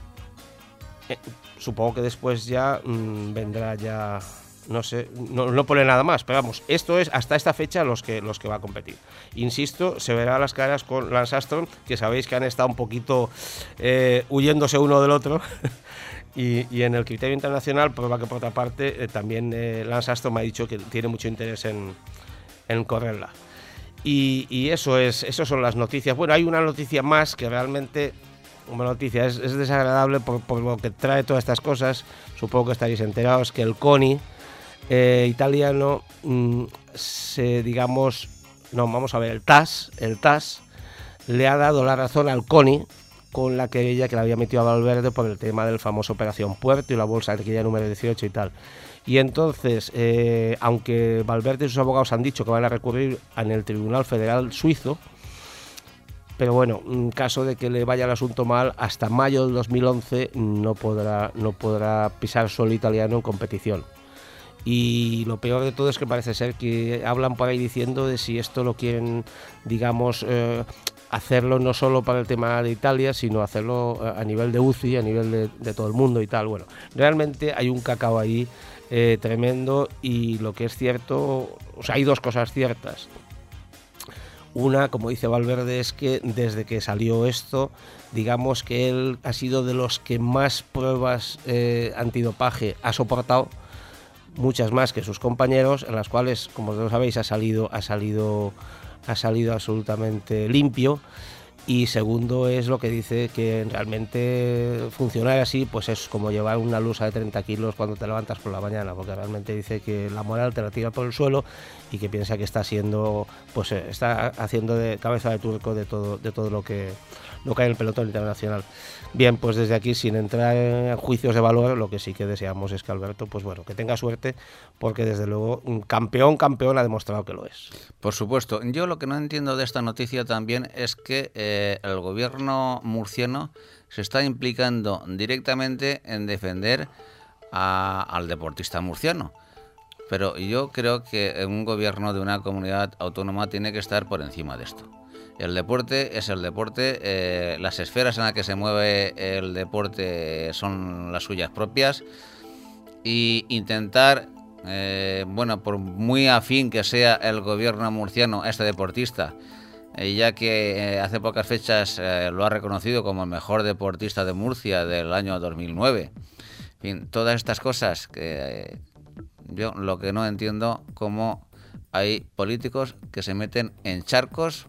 Speaker 3: eh, supongo que después ya mmm, vendrá ya, no sé, no, no pone nada más, pero vamos, esto es hasta esta fecha los que, los que va a competir. Insisto, se verá las caras con Lance Armstrong, que sabéis que han estado un poquito eh, huyéndose uno del otro, y, y en el criterio internacional, prueba que por otra parte, eh, también eh, Lance Armstrong me ha dicho que tiene mucho interés en, en correrla. Y, y eso es, eso son las noticias. Bueno, hay una noticia más que realmente, una noticia, es, es desagradable por, por lo que trae todas estas cosas. Supongo que estaréis enterados que el CONI eh, italiano, mmm, se, digamos, no, vamos a ver, el T A S, el T A S le ha dado la razón al CONI con la querella que le había metido a Valverde por el tema del famoso Operación Puerto y la bolsa de querella número dieciocho y tal. Y entonces, eh, aunque Valverde y sus abogados han dicho que van a recurrir en el Tribunal Federal Suizo, pero bueno, en caso de que le vaya el asunto mal, hasta mayo del dos mil once no podrá, no podrá pisar suelo italiano en competición. Y lo peor de todo es que parece ser que hablan por ahí diciendo de si esto lo quieren, digamos, eh, hacerlo no solo para el tema de Italia, sino hacerlo a nivel de U C I, a nivel de, de todo el mundo y tal. Bueno, realmente hay un cacao ahí eh, tremendo, y lo que es cierto, o sea, hay dos cosas ciertas. Una, como dice Valverde, es que desde que salió esto, digamos que él ha sido de los que más pruebas eh, antidopaje ha soportado, muchas más que sus compañeros, en las cuales, como lo sabéis, ha salido, ha salido, ha salido absolutamente limpio. Y segundo es lo que dice, que realmente funcionar así pues es como llevar una lusa de treinta kilos cuando te levantas por la mañana, porque realmente dice que la moral te la tira por el suelo y que piensa que está siendo, pues está haciendo de cabeza de turco de todo, de todo lo que lo que hay en el pelotón internacional. Bien, pues desde aquí, sin entrar en juicios de valor, lo que sí que deseamos es que Alberto, pues bueno, que tenga suerte, porque desde luego un campeón, campeón ha demostrado que lo es.
Speaker 2: Por supuesto. Yo lo que no entiendo de esta noticia también es que eh, el gobierno murciano se está implicando directamente en defender a, al deportista murciano. Pero yo creo que un gobierno de una comunidad autónoma tiene que estar por encima de esto. El deporte es el deporte, eh, las esferas en las que se mueve el deporte son las suyas propias, y intentar, eh, bueno, por muy afín que sea el gobierno murciano a este deportista, eh, ya que eh, hace pocas fechas eh, lo ha reconocido como el mejor deportista de Murcia del año dos mil nueve. En fin, todas estas cosas que eh, yo lo que no entiendo, cómo hay políticos que se meten en charcos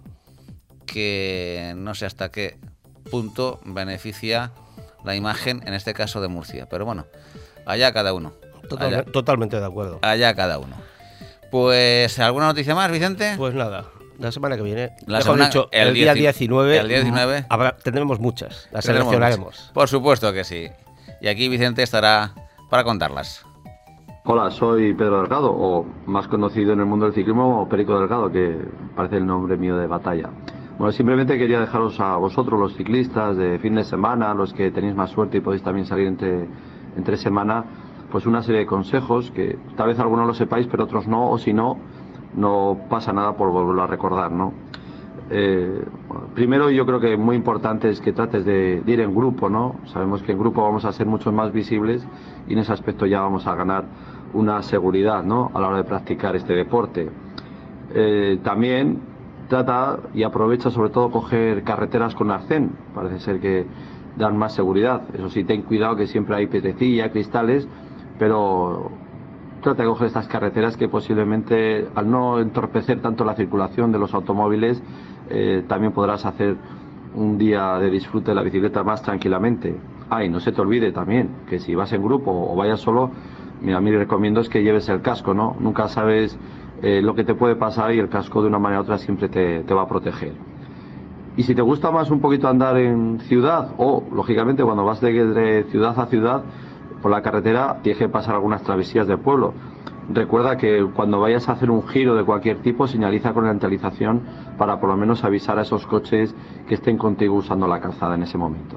Speaker 2: que no sé hasta qué punto beneficia la imagen, en este caso de Murcia. Pero bueno, allá cada uno.
Speaker 3: Total,
Speaker 2: allá,
Speaker 3: totalmente de acuerdo.
Speaker 2: Allá cada uno. Pues, ¿alguna noticia más, Vicente?
Speaker 3: Pues nada, la semana que viene,
Speaker 2: la
Speaker 3: mejor
Speaker 2: semana,
Speaker 3: dicho,
Speaker 2: el,
Speaker 3: el día
Speaker 2: dieci,
Speaker 3: diecinueve,
Speaker 2: el día diecinueve
Speaker 3: habrá, tendremos muchas, las
Speaker 2: tendremos
Speaker 3: seleccionaremos.
Speaker 2: Muchas. Por supuesto que sí. Y aquí Vicente estará para contarlas.
Speaker 1: Hola, soy Pedro Delgado, o más conocido en el mundo del ciclismo como Perico Delgado, que parece el nombre mío de batalla. Bueno, simplemente quería dejaros a vosotros, los ciclistas de fin de semana, los que tenéis más suerte y podéis también salir entre, entre semana, pues una serie de consejos que tal vez algunos lo sepáis, pero otros no, o si no, no pasa nada por volverlo a recordar, ¿no? Eh, bueno, primero, yo creo que muy importante es que trates de, de ir en grupo, ¿no? Sabemos que en grupo vamos a ser mucho más visibles y en ese aspecto ya vamos a ganar una seguridad, ¿no?, a la hora de practicar este deporte. Eh, también trata y aprovecha sobre todo coger carreteras con arcén, parece ser que dan más seguridad. Eso sí, ten cuidado que siempre hay piedrecilla, cristales, pero trata de coger estas carreteras que posiblemente, al no entorpecer tanto la circulación de los automóviles, eh, también podrás hacer un día de disfrute de la bicicleta más tranquilamente. Ah, y no se te olvide también que si vas en grupo o vayas solo, mira, mi recomiendo es que lleves el casco, ¿no? Nunca sabes eh, lo que te puede pasar y el casco de una manera u otra siempre te, te va a proteger. Y si te gusta más un poquito andar en ciudad, o lógicamente cuando vas de, de ciudad a ciudad por la carretera, tienes que pasar algunas travesías del pueblo. Recuerda que cuando vayas a hacer un giro de cualquier tipo, señaliza con la antalización para por lo menos avisar a esos coches que estén contigo usando la calzada en ese momento.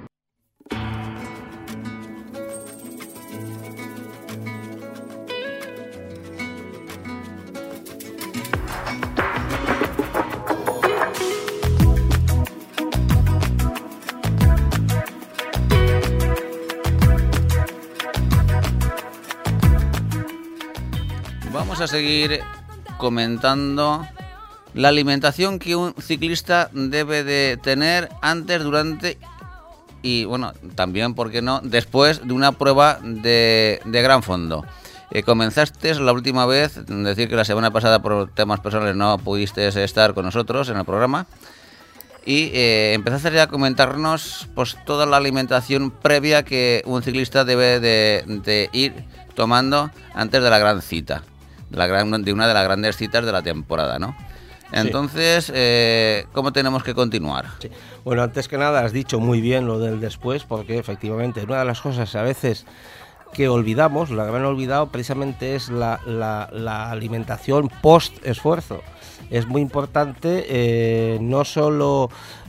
Speaker 2: Vamos a seguir comentando la alimentación que un ciclista debe de tener antes, durante y, bueno, también, ¿por qué no?, después de una prueba de, de gran fondo. Eh, comenzaste la última vez, decir que la semana pasada por temas personales no pudiste estar con nosotros en el programa, y eh, empezaste ya a comentarnos pues toda la alimentación previa que un ciclista debe de, de ir tomando antes de la gran cita. La gran, de una de las grandes citas de la temporada, ¿no? Entonces, eh, ¿cómo tenemos que continuar?
Speaker 3: Sí. Bueno, antes que nada has dicho muy bien lo del después, porque efectivamente una de las cosas a veces que olvidamos, lo que han olvidado precisamente es la, la, la alimentación post-esfuerzo. Es muy importante eh, no solo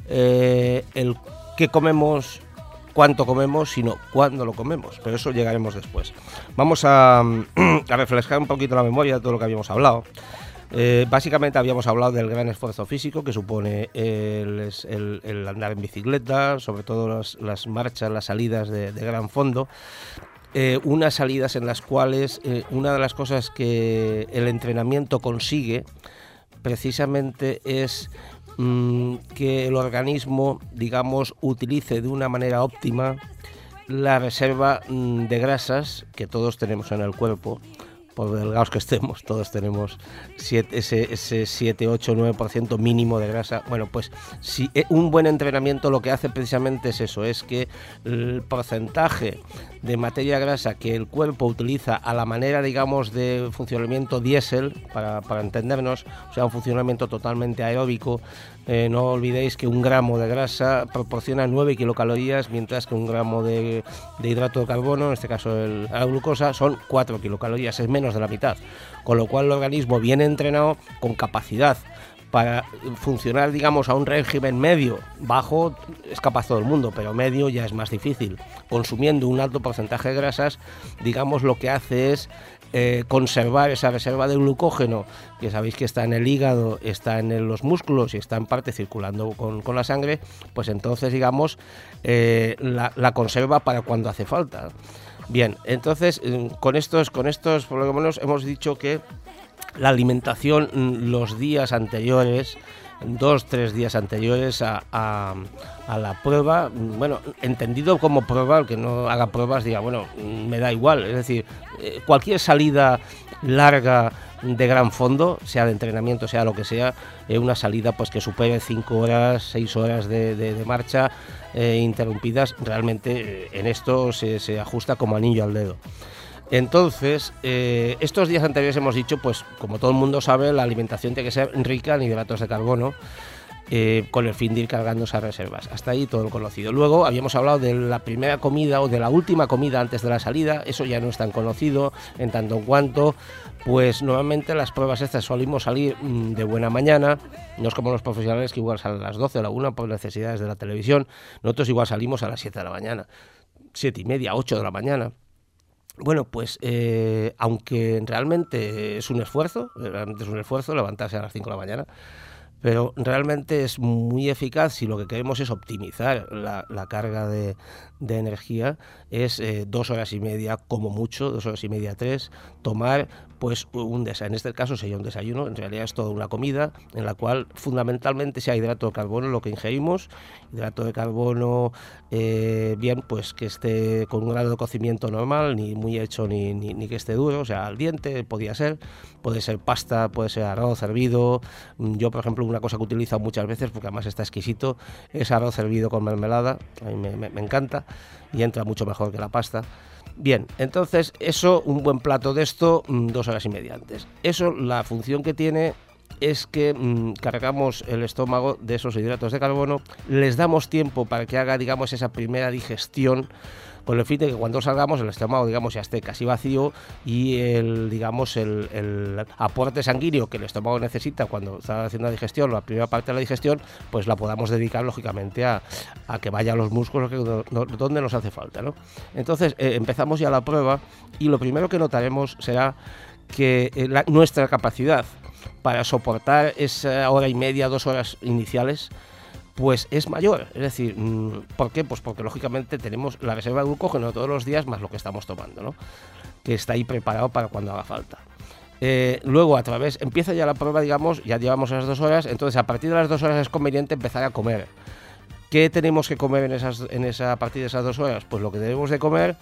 Speaker 3: eh, el qué comemos, cuánto comemos, sino cuándo lo comemos, pero eso llegaremos después. Vamos a, a refrescar un poquito la memoria de todo lo que habíamos hablado. Eh, básicamente habíamos hablado del gran esfuerzo físico que supone el, el, el andar en bicicleta, sobre todo las, las marchas, las salidas de, de gran fondo. Eh, unas salidas en las cuales eh, una de las cosas que el entrenamiento consigue precisamente es mmm, que el organismo, digamos, utilice de una manera óptima la reserva mmm, de grasas que todos tenemos en el cuerpo. Por delgados que estemos, todos tenemos siete, ese, ese siete, ocho, nueve por ciento mínimo de grasa. Bueno, pues si un buen entrenamiento lo que hace precisamente es eso, es que el porcentaje de materia grasa que el cuerpo utiliza a la manera, digamos, de funcionamiento diésel, para, para entendernos, o sea, un funcionamiento totalmente aeróbico. Eh, no olvidéis que un gramo de grasa proporciona nueve kilocalorías, mientras que un gramo de, de hidrato de carbono, en este caso el, la glucosa, son cuatro kilocalorías, es menos de la mitad. Con lo cual el organismo bien entrenado, con capacidad para funcionar, digamos, a un régimen medio, bajo es capaz todo el mundo, pero medio ya es más difícil. Consumiendo un alto porcentaje de grasas, digamos, lo que hace es Eh, conservar esa reserva de glucógeno, que sabéis que está en el hígado, está en el, los músculos y está en parte circulando con, con la sangre, pues entonces, digamos, eh, la, la conserva para cuando hace falta. Bien, entonces, eh, con estos, con estos, por lo menos, hemos dicho que la alimentación los días anteriores, dos, tres días anteriores a, a, a la prueba, bueno, entendido como prueba, el que no haga pruebas diga, bueno, me da igual, es decir, eh, cualquier salida larga de gran fondo, sea de entrenamiento, sea lo que sea, eh, una salida pues que supere cinco horas, seis horas de, de, de marcha eh, interrumpidas, realmente eh, en esto se, se ajusta como anillo al dedo. Entonces, eh, estos días anteriores hemos dicho, pues como todo el mundo sabe, la alimentación tiene que ser rica en hidratos de carbono, eh, con el fin de ir cargando esas reservas. Hasta ahí todo lo conocido. Luego habíamos hablado de la primera comida o de la última comida antes de la salida. Eso ya no es tan conocido, en tanto en cuanto, pues normalmente las pruebas estas solimos salir mmm, de buena mañana. No es como los profesionales que igual salen a las doce o a la una por necesidades de la televisión. Nosotros igual salimos a las siete de la mañana, siete y media, ocho de la mañana. Bueno, pues eh, aunque realmente es un esfuerzo, realmente es un esfuerzo levantarse a las cinco de la mañana, pero realmente es muy eficaz si lo que queremos es optimizar la, la carga de, de energía, es eh, dos horas y media como mucho, dos horas y media, tres, tomar pues un desayuno, en este caso sería un desayuno, en realidad es toda una comida en la cual fundamentalmente sea hidrato de carbono lo que ingerimos, hidrato de carbono eh, bien pues que esté con un grado de cocimiento normal, ni muy hecho ni, ni, ni que esté duro, o sea al diente podría ser, puede ser pasta, puede ser arroz hervido. Yo por ejemplo una cosa que utilizo muchas veces porque además está exquisito es arroz hervido con mermelada, a mí me, me, me encanta y entra mucho mejor que la pasta. Bien, entonces eso, un buen plato de esto, dos horas y media antes. Eso, la función que tiene es que mmm, cargamos el estómago de esos hidratos de carbono, les damos tiempo para que haga, digamos, esa primera digestión, con el fin de que cuando salgamos el estómago, digamos, ya esté casi vacío y el, digamos, el, el aporte sanguíneo que el estómago necesita cuando está haciendo la digestión, la primera parte de la digestión, pues la podamos dedicar, lógicamente, a, a que vaya a los músculos que, do, donde nos hace falta, ¿no? Entonces, eh, empezamos ya la prueba y lo primero que notaremos será que eh, la, nuestra capacidad para soportar esa hora y media, dos horas iniciales, pues es mayor. Es decir, ¿por qué? Pues porque lógicamente tenemos la reserva de glucógeno todos los días más lo que estamos tomando, ¿no? Que está ahí preparado para cuando haga falta. Eh, luego a través, empieza ya la prueba, digamos, ya llevamos las dos horas, entonces a partir de las dos horas es conveniente empezar a comer. ¿Qué tenemos que comer en, esas, en esa, a partir de esas dos horas? Pues lo que debemos de comer son... Eh, hidratos de carbono, pero de asimilación,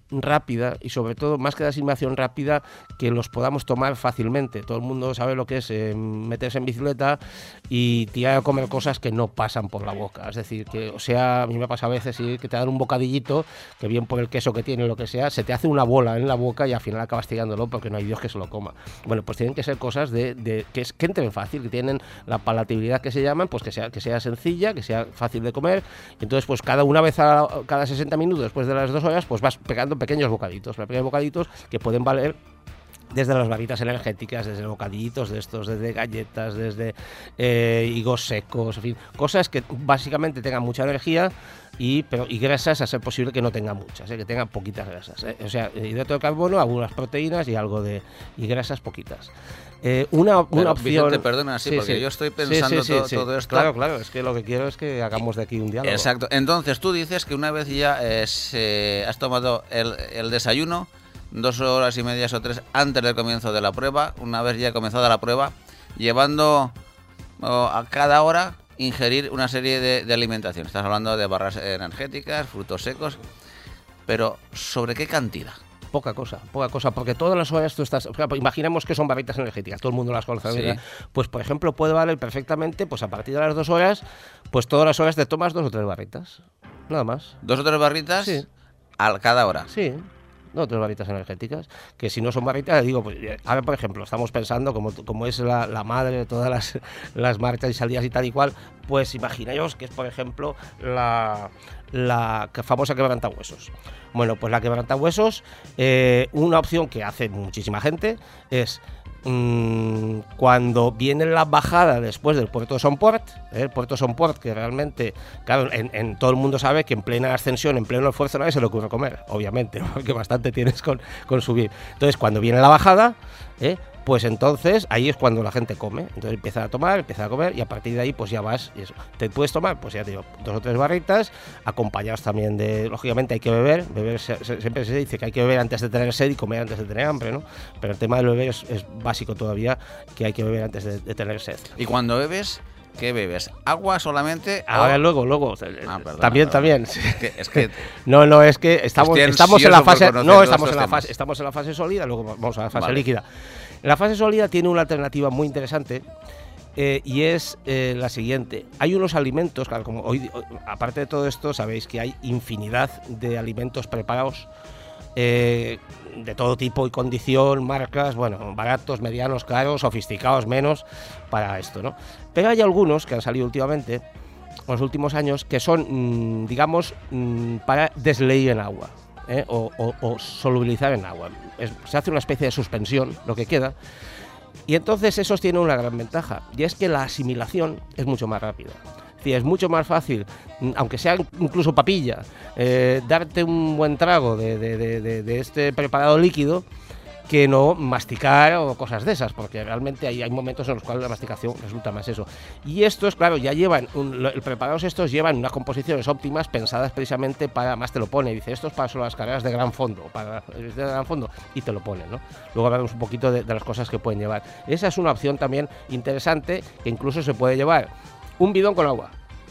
Speaker 3: rápida y sobre todo, más que de asimilación rápida, que los podamos tomar fácilmente. Todo el mundo sabe lo que es eh, meterse en bicicleta y tirar a comer cosas que no pasan por la boca. Es decir, que, o sea, a mí me pasa a veces sí, que te dan un bocadillito, que bien por el queso que tiene, lo que sea, se te hace una bola en la boca y al final acabas tirándolo porque no hay Dios que se lo coma. Bueno, pues tienen que ser cosas de, de que, es, que entren fácil, que tienen la palatabilidad que se llaman, pues que sea, que sea sencilla, que sea fácil de comer. Entonces, pues cada una vez a cada sesenta minutos después de las dos horas, pues vas pegando pequeños bocaditos, pequeños bocaditos que pueden valer desde las barritas energéticas, desde bocadillitos de estos, desde galletas, desde eh, higos secos, en fin, cosas que básicamente tengan mucha energía y, pero, y grasas a ser posible que no tengan muchas, eh, que tengan poquitas grasas. Eh. O sea, hidrato de carbono, algunas proteínas y algo de y grasas poquitas. Eh, una, una
Speaker 2: Pero,
Speaker 3: opción...
Speaker 2: Vicente, perdona, sí, sí porque sí. yo estoy pensando
Speaker 3: sí, sí, sí,
Speaker 2: todo,
Speaker 3: sí.
Speaker 2: todo esto.
Speaker 3: Claro, claro, es que lo que quiero es que hagamos de aquí un diálogo.
Speaker 2: Exacto. Entonces tú dices que una vez ya eh, se, has tomado el, el desayuno, dos horas y medias o tres antes del comienzo de la prueba, una vez ya comenzada la prueba, llevando oh, a cada hora ingerir una serie de, de alimentación. Estás hablando de barras energéticas, frutos secos, pero ¿sobre qué cantidad?
Speaker 3: Poca cosa, poca cosa, porque todas las horas tú estás... O sea, imaginemos que son barritas energéticas, todo el mundo las conoce, sí. Pues por ejemplo puede valer perfectamente, pues a partir de las dos horas, pues todas las horas te tomas dos o tres barritas, nada más.
Speaker 2: ¿Dos o tres barritas?
Speaker 3: Sí.
Speaker 2: ¿A cada hora?
Speaker 3: Sí. No, tres barritas energéticas, que si no son barritas, digo, pues ahora por ejemplo, estamos pensando, como, como es la, la madre de todas las, las marcas y salidas y tal y cual, pues imaginaos que es por ejemplo la, la famosa quebrantahuesos. Bueno, pues la quebrantahuesos, eh, una opción que hace muchísima gente es... cuando viene la bajada después del puerto de Somport, ¿eh? el puerto de Somport, que realmente, claro, en, en todo el mundo sabe que en plena ascensión, en pleno esfuerzo, nadie se le ocurre comer, obviamente, porque bastante tienes con, con subir. Entonces, cuando viene la bajada, ¿eh? pues entonces ahí es cuando la gente come. Entonces empieza a tomar, empieza a comer y a partir de ahí pues ya vas. Y eso. Te puedes tomar, pues ya te digo, dos o tres barritas, acompañados también de, lógicamente hay que beber, beber se, se, siempre se dice que hay que beber antes de tener sed y comer antes de tener hambre, ¿no? Pero el tema del beber es, es básico todavía, que hay que beber antes de, de tener sed.
Speaker 2: ¿Y cuando bebes? ¿Qué bebes? ¿Agua solamente?
Speaker 3: Ahora
Speaker 2: o...
Speaker 3: luego, luego.
Speaker 2: Ah, perdona,
Speaker 3: también,
Speaker 2: perdona.
Speaker 3: también.
Speaker 2: Es que, es que...
Speaker 3: no, no, es que estamos, estamos en la fase. No, estamos en la
Speaker 2: temas.
Speaker 3: fase, estamos en la fase sólida, luego vamos a la fase
Speaker 2: vale.
Speaker 3: líquida. La fase sólida tiene una alternativa muy interesante eh, y es eh, la siguiente. Hay unos alimentos, claro, como hoy, aparte de todo esto, sabéis que hay infinidad de alimentos preparados eh, de todo tipo y condición, marcas, bueno, baratos, medianos, caros, sofisticados, menos, para esto, ¿no? Pero hay algunos que han salido últimamente, en los últimos años, que son, mmm, digamos, mmm, para desleír en agua. ¿Eh? O, o, o solubilizar en agua. Es, se hace una especie de suspensión, lo que queda, y entonces esos tienen una gran ventaja, y es que la asimilación es mucho más rápida. Es decir, es mucho más fácil, aunque sea incluso papilla, eh, darte un buen trago de, de, de, de, de este preparado líquido que no masticar o cosas de esas, porque realmente hay, hay momentos en los cuales la masticación resulta más eso. Y estos, claro, ya llevan, un, el preparados estos llevan unas composiciones óptimas pensadas precisamente para, más te lo pone, dice, esto es para las carreras de gran fondo, para de gran fondo, y te lo pone, ¿no? Luego hablamos un poquito de, de las cosas que pueden llevar. Esa es una opción también interesante, que incluso se puede llevar un bidón con agua,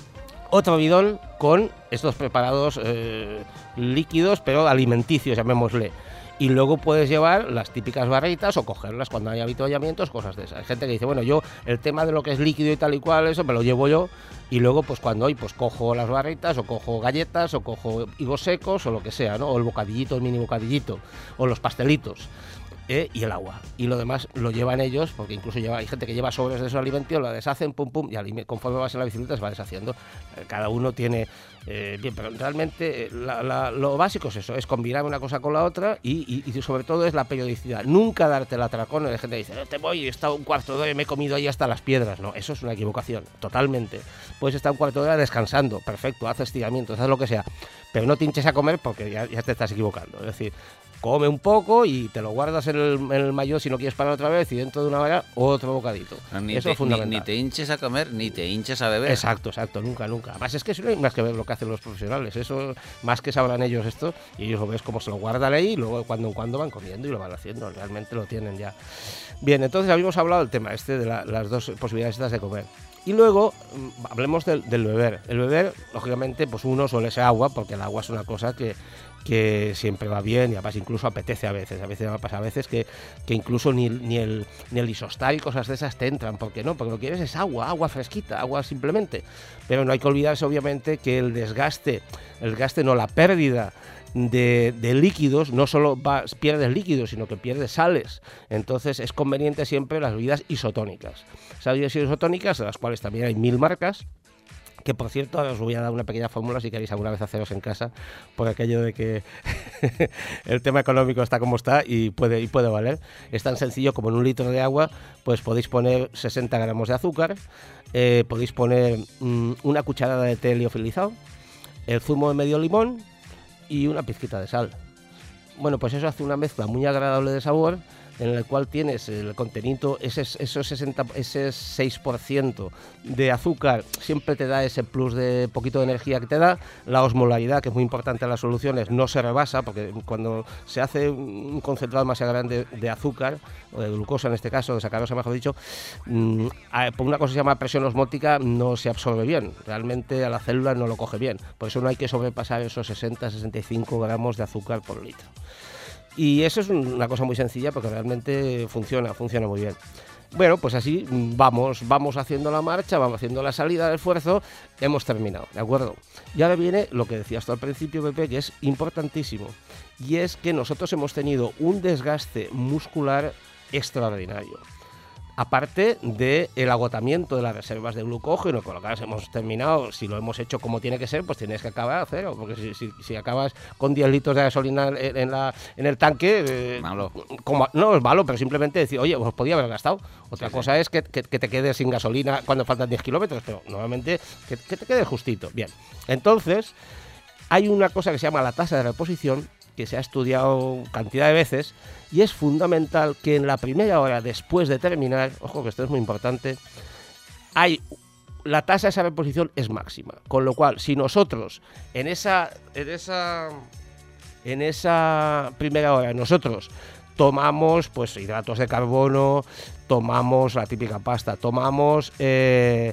Speaker 3: otro bidón con estos preparados eh, líquidos, pero alimenticios, llamémosle. Y luego puedes llevar las típicas barritas o cogerlas cuando hay avituallamientos, cosas de esas. Hay gente que dice, bueno, yo el tema de lo que es líquido y tal y cual, eso me lo llevo yo, y luego pues cuando hoy pues cojo las barritas o cojo galletas o cojo higos secos o lo que sea, ¿no? O el bocadillito, el mini bocadillito, o los pastelitos. ¿Eh? Y el agua, y lo demás lo llevan ellos, porque incluso lleva, hay gente que lleva sobres de esos alimentos, la deshacen, pum pum, y conforme vas en la bicicleta se va deshaciendo. Eh, cada uno tiene, eh, bien, pero realmente la, la, lo básico es eso, es combinar una cosa con la otra y, y, y sobre todo es la periodicidad. Nunca darte el atracón, la gente dice, no, te voy, he estado un cuarto de hora y me he comido ahí hasta las piedras. No, eso es una equivocación, totalmente. Puedes estar un cuarto de hora descansando, perfecto, haz estiramientos, haz lo que sea, pero no te hinches a comer porque ya, ya te estás equivocando. Es decir, come un poco y te lo guardas en el, en el maillot si no quieres parar otra vez y dentro de una hora otro bocadito.
Speaker 2: Ni
Speaker 3: Eso
Speaker 2: te,
Speaker 3: es fundamental.
Speaker 2: Ni, ni te hinches a comer, ni te hinches a beber.
Speaker 3: Exacto, exacto, nunca, nunca. Además es que eso no hay más que ver lo que hacen los profesionales. Eso más que sabrán ellos esto y ellos lo ves como se lo guardan ahí y luego cuando en cuando van comiendo y lo van haciendo. Realmente lo tienen ya. Bien, entonces habíamos hablado del tema este de la, las dos posibilidades estas de comer. Y luego, hablemos del, del beber. El beber, lógicamente, pues uno suele ser agua, porque el agua es una cosa que, que siempre va bien y además incluso apetece a veces. A veces me pasa a veces que, que incluso ni, ni, el, ni el isostar y cosas de esas te entran. ¿Por qué no? Porque lo que quieres es agua, agua fresquita, agua simplemente. Pero no hay que olvidarse, obviamente, que el desgaste, el desgaste no, la pérdida De, de líquidos, no solo va, pierdes líquidos, sino que pierdes sales. Entonces es conveniente siempre las bebidas isotónicas. Esas bebidas isotónicas, de las cuales también hay mil marcas, que por cierto ahora os voy a dar una pequeña fórmula si queréis alguna vez haceros en casa, por aquello de que el tema económico está como está y puede, y puede valer. Es tan sencillo como en un litro de agua, pues podéis poner sesenta gramos de azúcar, eh, podéis poner mmm, una cucharada de té liofilizado, el zumo de medio limón y una pizquita de sal. Bueno, pues eso hace una mezcla muy agradable de sabor, en el cual tienes el contenido, ese, esos sesenta, ese seis por ciento de azúcar, siempre te da ese plus de poquito de energía que te da. La osmolaridad, que es muy importante en las soluciones, no se rebasa, porque cuando se hace un concentrado demasiado grande de azúcar, o de glucosa en este caso, de sacarosa mejor dicho, mmm, por una cosa que se llama presión osmótica, no se absorbe bien, realmente a la célula no lo coge bien, por eso no hay que sobrepasar esos sesenta a sesenta y cinco gramos de azúcar por litro. Y eso es una cosa muy sencilla porque realmente funciona, funciona muy bien. Bueno, pues así vamos, vamos haciendo la marcha, vamos haciendo la salida del esfuerzo, hemos terminado, ¿de acuerdo? Y ahora viene lo que decías tú al principio, Pepe, que es importantísimo, y es que nosotros hemos tenido un desgaste muscular extraordinario. Aparte del agotamiento de las reservas de glucógeno, con lo que hemos terminado, si lo hemos hecho como tiene que ser, pues tienes que acabar a cero, porque si, si, si acabas con diez litros de gasolina en, en, la, en el tanque... Eh,
Speaker 2: malo.
Speaker 3: Como, no es malo, pero simplemente decir, oye, os podía haber gastado. Otra sí, cosa sí. es que, que, que te quedes sin gasolina cuando faltan diez kilómetros, pero normalmente que, que te quedes justito. Bien, entonces hay una cosa que se llama la tasa de reposición, que se ha estudiado cantidad de veces, y es fundamental que en la primera hora después de terminar, ojo que esto es muy importante, hay la tasa de esa reposición es máxima, con lo cual si nosotros en esa en esa en esa primera hora nosotros tomamos pues hidratos de carbono, tomamos la típica pasta, tomamos eh,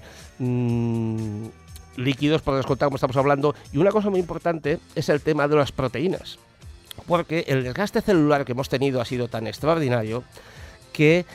Speaker 3: mmm, líquidos por descontar como estamos hablando, y una cosa muy importante es el tema de las proteínas. Porque el desgaste celular que hemos tenido ha sido tan extraordinario que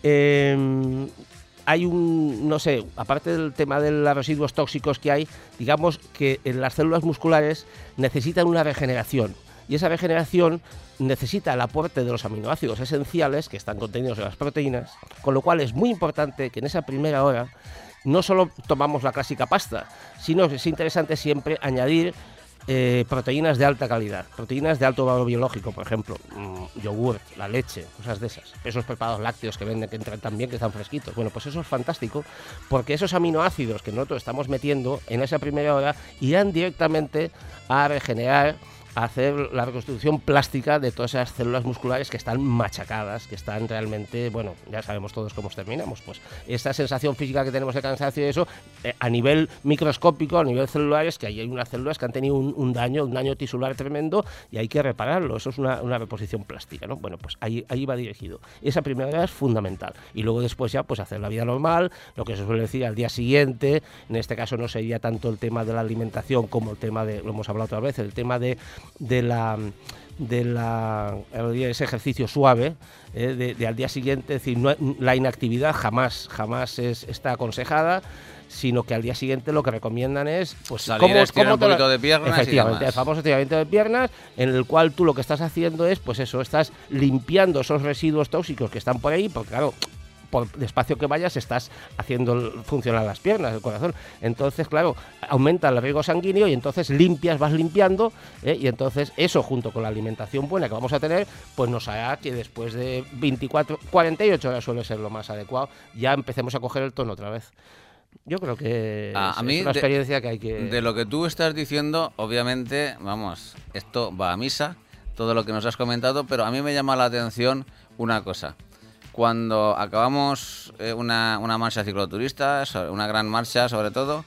Speaker 3: eh, hay un, no sé, aparte del tema de los residuos tóxicos que hay, digamos que las células musculares necesitan una regeneración. Y esa regeneración necesita el aporte de los aminoácidos esenciales que están contenidos en las proteínas, con lo cual es muy importante que en esa primera hora no solo tomamos la clásica pasta, sino que es interesante siempre añadir Eh, proteínas de alta calidad, proteínas de alto valor biológico, por ejemplo, mmm, yogur, la leche, cosas de esas, esos preparados lácteos que venden, que entran también, que están fresquitos. Bueno, pues eso es fantástico, porque esos aminoácidos que nosotros estamos metiendo en esa primera hora irán directamente a regenerar, a hacer la reconstrucción plástica de todas esas células musculares que están machacadas, que están realmente, bueno, ya sabemos todos cómo terminamos, pues esta sensación física que tenemos de cansancio y eso, eh, a nivel microscópico, a nivel celular, es que hay unas células que han tenido un, un daño, un daño tisular tremendo y hay que repararlo, eso es una, una reposición plástica, ¿no? Bueno, pues ahí, ahí va dirigido. Esa primera hora es fundamental y luego después ya pues hacer la vida normal, lo que se suele decir al día siguiente, en este caso no sería tanto el tema de la alimentación como el tema de, lo hemos hablado otra vez, el tema de de la de la ese ejercicio suave eh, de, de al día siguiente, es decir, no, la inactividad jamás jamás es, está aconsejada, sino que al día siguiente lo que recomiendan es pues
Speaker 2: salir
Speaker 3: cómo,
Speaker 2: a estirar
Speaker 3: cómo
Speaker 2: un poquito de piernas,
Speaker 3: efectivamente, el famoso estiramiento de piernas, en el cual tú lo que estás haciendo es pues eso, estás limpiando esos residuos tóxicos que están por ahí, porque claro, por despacio que vayas estás haciendo funcionar las piernas, el corazón, entonces claro, aumenta el riego sanguíneo y entonces limpias, vas limpiando ¿eh? Y entonces eso junto con la alimentación buena que vamos a tener, pues nos hará que después de veinticuatro, cuarenta y ocho horas suele ser lo más adecuado, ya empecemos a coger el tono otra vez. Yo creo que
Speaker 2: a,
Speaker 3: es,
Speaker 2: a mí
Speaker 3: es una
Speaker 2: de,
Speaker 3: experiencia que hay que...
Speaker 2: De lo que tú estás diciendo, obviamente, vamos, esto va a misa, todo lo que nos has comentado, pero a mí me llama la atención una cosa. Cuando acabamos eh, una, una marcha cicloturista, una gran marcha sobre todo,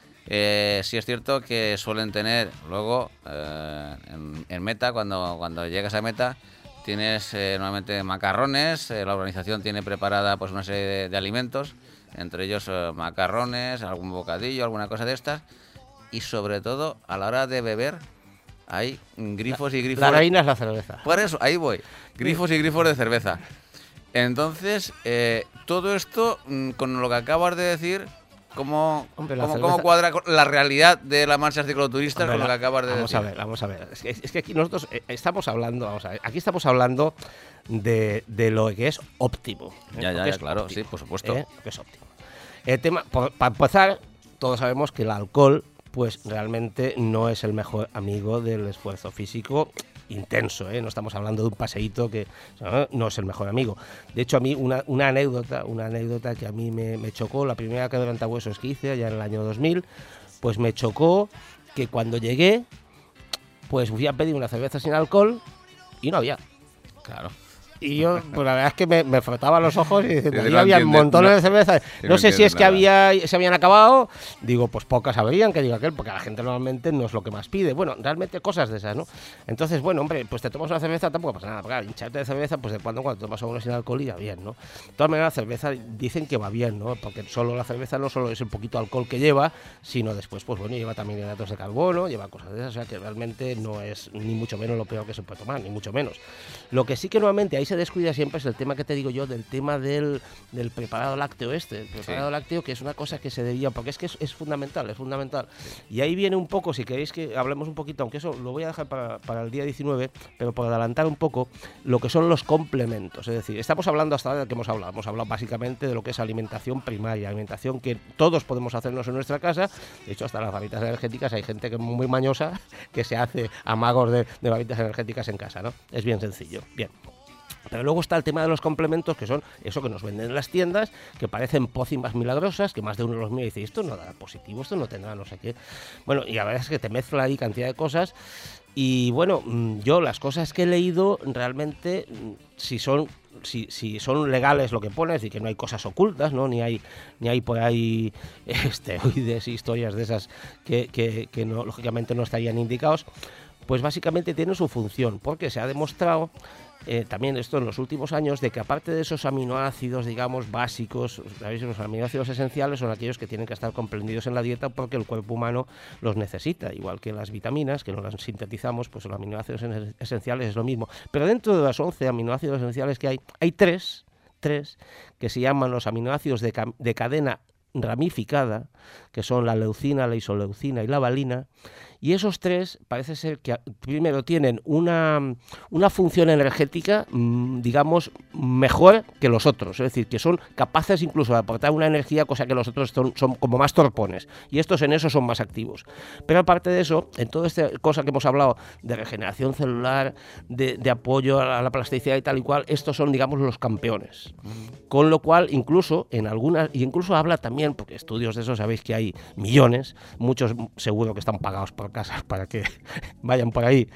Speaker 2: eh, sí es cierto que suelen tener luego eh, en, en meta, cuando, cuando llegas a meta, tienes eh, normalmente macarrones, eh, la organización tiene preparada pues una serie de, de alimentos entre ellos eh, macarrones, algún bocadillo, alguna cosa de estas, y sobre todo a la hora de beber hay grifos y grifos.
Speaker 3: La reina es la cerveza.
Speaker 2: Por eso, ahí voy, grifos y grifos de cerveza. Entonces, eh, todo esto, mm, con lo que acabas de decir, ¿cómo,
Speaker 3: Hombre, la
Speaker 2: cómo,
Speaker 3: cerveza...
Speaker 2: cómo cuadra con la realidad de la marcha cicloturistas
Speaker 3: Hombre,
Speaker 2: con lo que acabas de
Speaker 3: vamos
Speaker 2: decir?
Speaker 3: a ver, vamos a ver. Es que, es que aquí nosotros eh, estamos hablando, vamos a ver, aquí estamos hablando de, de lo que es óptimo. ¿eh?
Speaker 2: Ya, ya,
Speaker 3: Lo que
Speaker 2: ya,
Speaker 3: es
Speaker 2: claro,
Speaker 3: óptimo,
Speaker 2: sí, por supuesto.
Speaker 3: ¿eh? Lo que es óptimo. El tema, por- para empezar, todos sabemos que el alcohol, pues realmente no es el mejor amigo del esfuerzo físico intenso, ¿eh? No estamos hablando de un paseíto que ¿no? no es el mejor amigo. De hecho, a mí una, una anécdota, una anécdota que a mí me, me chocó, la primera quebrantahuesos que hice allá en el año dos mil, pues me chocó que cuando llegué, pues fui a pedir una cerveza sin alcohol y no había.
Speaker 2: Claro.
Speaker 3: Y yo, pues la verdad es que me, me frotaba los ojos y diciendo,
Speaker 2: Sí,
Speaker 3: ahí
Speaker 2: no
Speaker 3: había
Speaker 2: entiende,
Speaker 3: montones
Speaker 2: no-
Speaker 3: de cervezas.
Speaker 2: sí,
Speaker 3: No
Speaker 2: no
Speaker 3: sé si
Speaker 2: entiende
Speaker 3: es que
Speaker 2: nada.
Speaker 3: había se habían acabado. Digo, pues pocas habrían, que diga aquel, porque la gente normalmente no es lo que más pide. Bueno, realmente cosas de esas, ¿no? Entonces, bueno, hombre, pues te tomas una cerveza, tampoco pasa nada. Claro, hincharte de cerveza, pues de cuando en cuando tomas uno sin alcohol y ya bien, ¿no? De todas maneras, la cerveza dicen que va bien, ¿no? Porque solo la cerveza no solo es el poquito alcohol que lleva, sino después, pues bueno, lleva también hidratos de carbono, lleva cosas de esas, o sea que realmente no es ni mucho menos lo peor que se puede tomar, ni mucho menos. Lo que sí que normalmente ahí se descuida siempre es el tema que te digo yo, del tema del, del preparado lácteo este, el preparado
Speaker 2: Sí.
Speaker 3: lácteo, que es una cosa que se debía, porque es que es, es fundamental, es fundamental. Y ahí viene un poco, si queréis que hablemos un poquito, aunque eso lo voy a dejar para, para el día diecinueve, pero por adelantar un poco, lo que son los complementos. Es decir, estamos hablando hasta ahora de que hemos hablado, hemos hablado básicamente de lo que es alimentación primaria, alimentación que todos podemos hacernos en nuestra casa. De hecho, hasta las barritas energéticas, hay gente que es muy mañosa que se hace amagos de, de barritas energéticas en casa, ¿no? Es bien sencillo. Bien. Pero luego está el tema de los complementos, que son eso que nos venden en las tiendas, que parecen pócimas milagrosas, que más de uno los mira y dice, esto no da positivo, esto no tendrá no sé qué. Bueno, y la verdad es que te mezcla ahí cantidad de cosas. Y bueno, mm, yo las cosas que he leído realmente, mm, si son si, si son legales lo que pone, es decir, que no hay cosas ocultas, ¿no? Ni hay ni hay por ahí esteroides y historias de esas que, que, que no, lógicamente no estarían indicados, pues básicamente tienen su función, porque se ha demostrado Eh, también esto en los últimos años, de que aparte de esos aminoácidos, digamos, básicos, ¿sabéis? Los aminoácidos esenciales son aquellos que tienen que estar comprendidos en la dieta porque el cuerpo humano los necesita, igual que las vitaminas, que no las sintetizamos, pues los aminoácidos esenciales es lo mismo. Pero dentro de los once aminoácidos esenciales que hay, hay tres, tres que se llaman los aminoácidos de, ca- de cadena ramificada, que son la leucina, la isoleucina y la valina. Y esos tres parece ser que primero tienen una, una función energética, mmm, digamos, mejor que los otros. Es decir, que son capaces incluso de aportar una energía, cosa que los otros son, son como más torpones. Y estos en eso son más activos. Pero aparte de eso, en toda esta cosa que hemos hablado de regeneración celular, de, de apoyo a la plasticidad y tal y cual, estos son, digamos, los campeones. Con lo cual, incluso en algunas, y incluso habla también, porque estudios de eso sabéis que hay millones, muchos seguro que están pagados por casas para que vayan por ahí.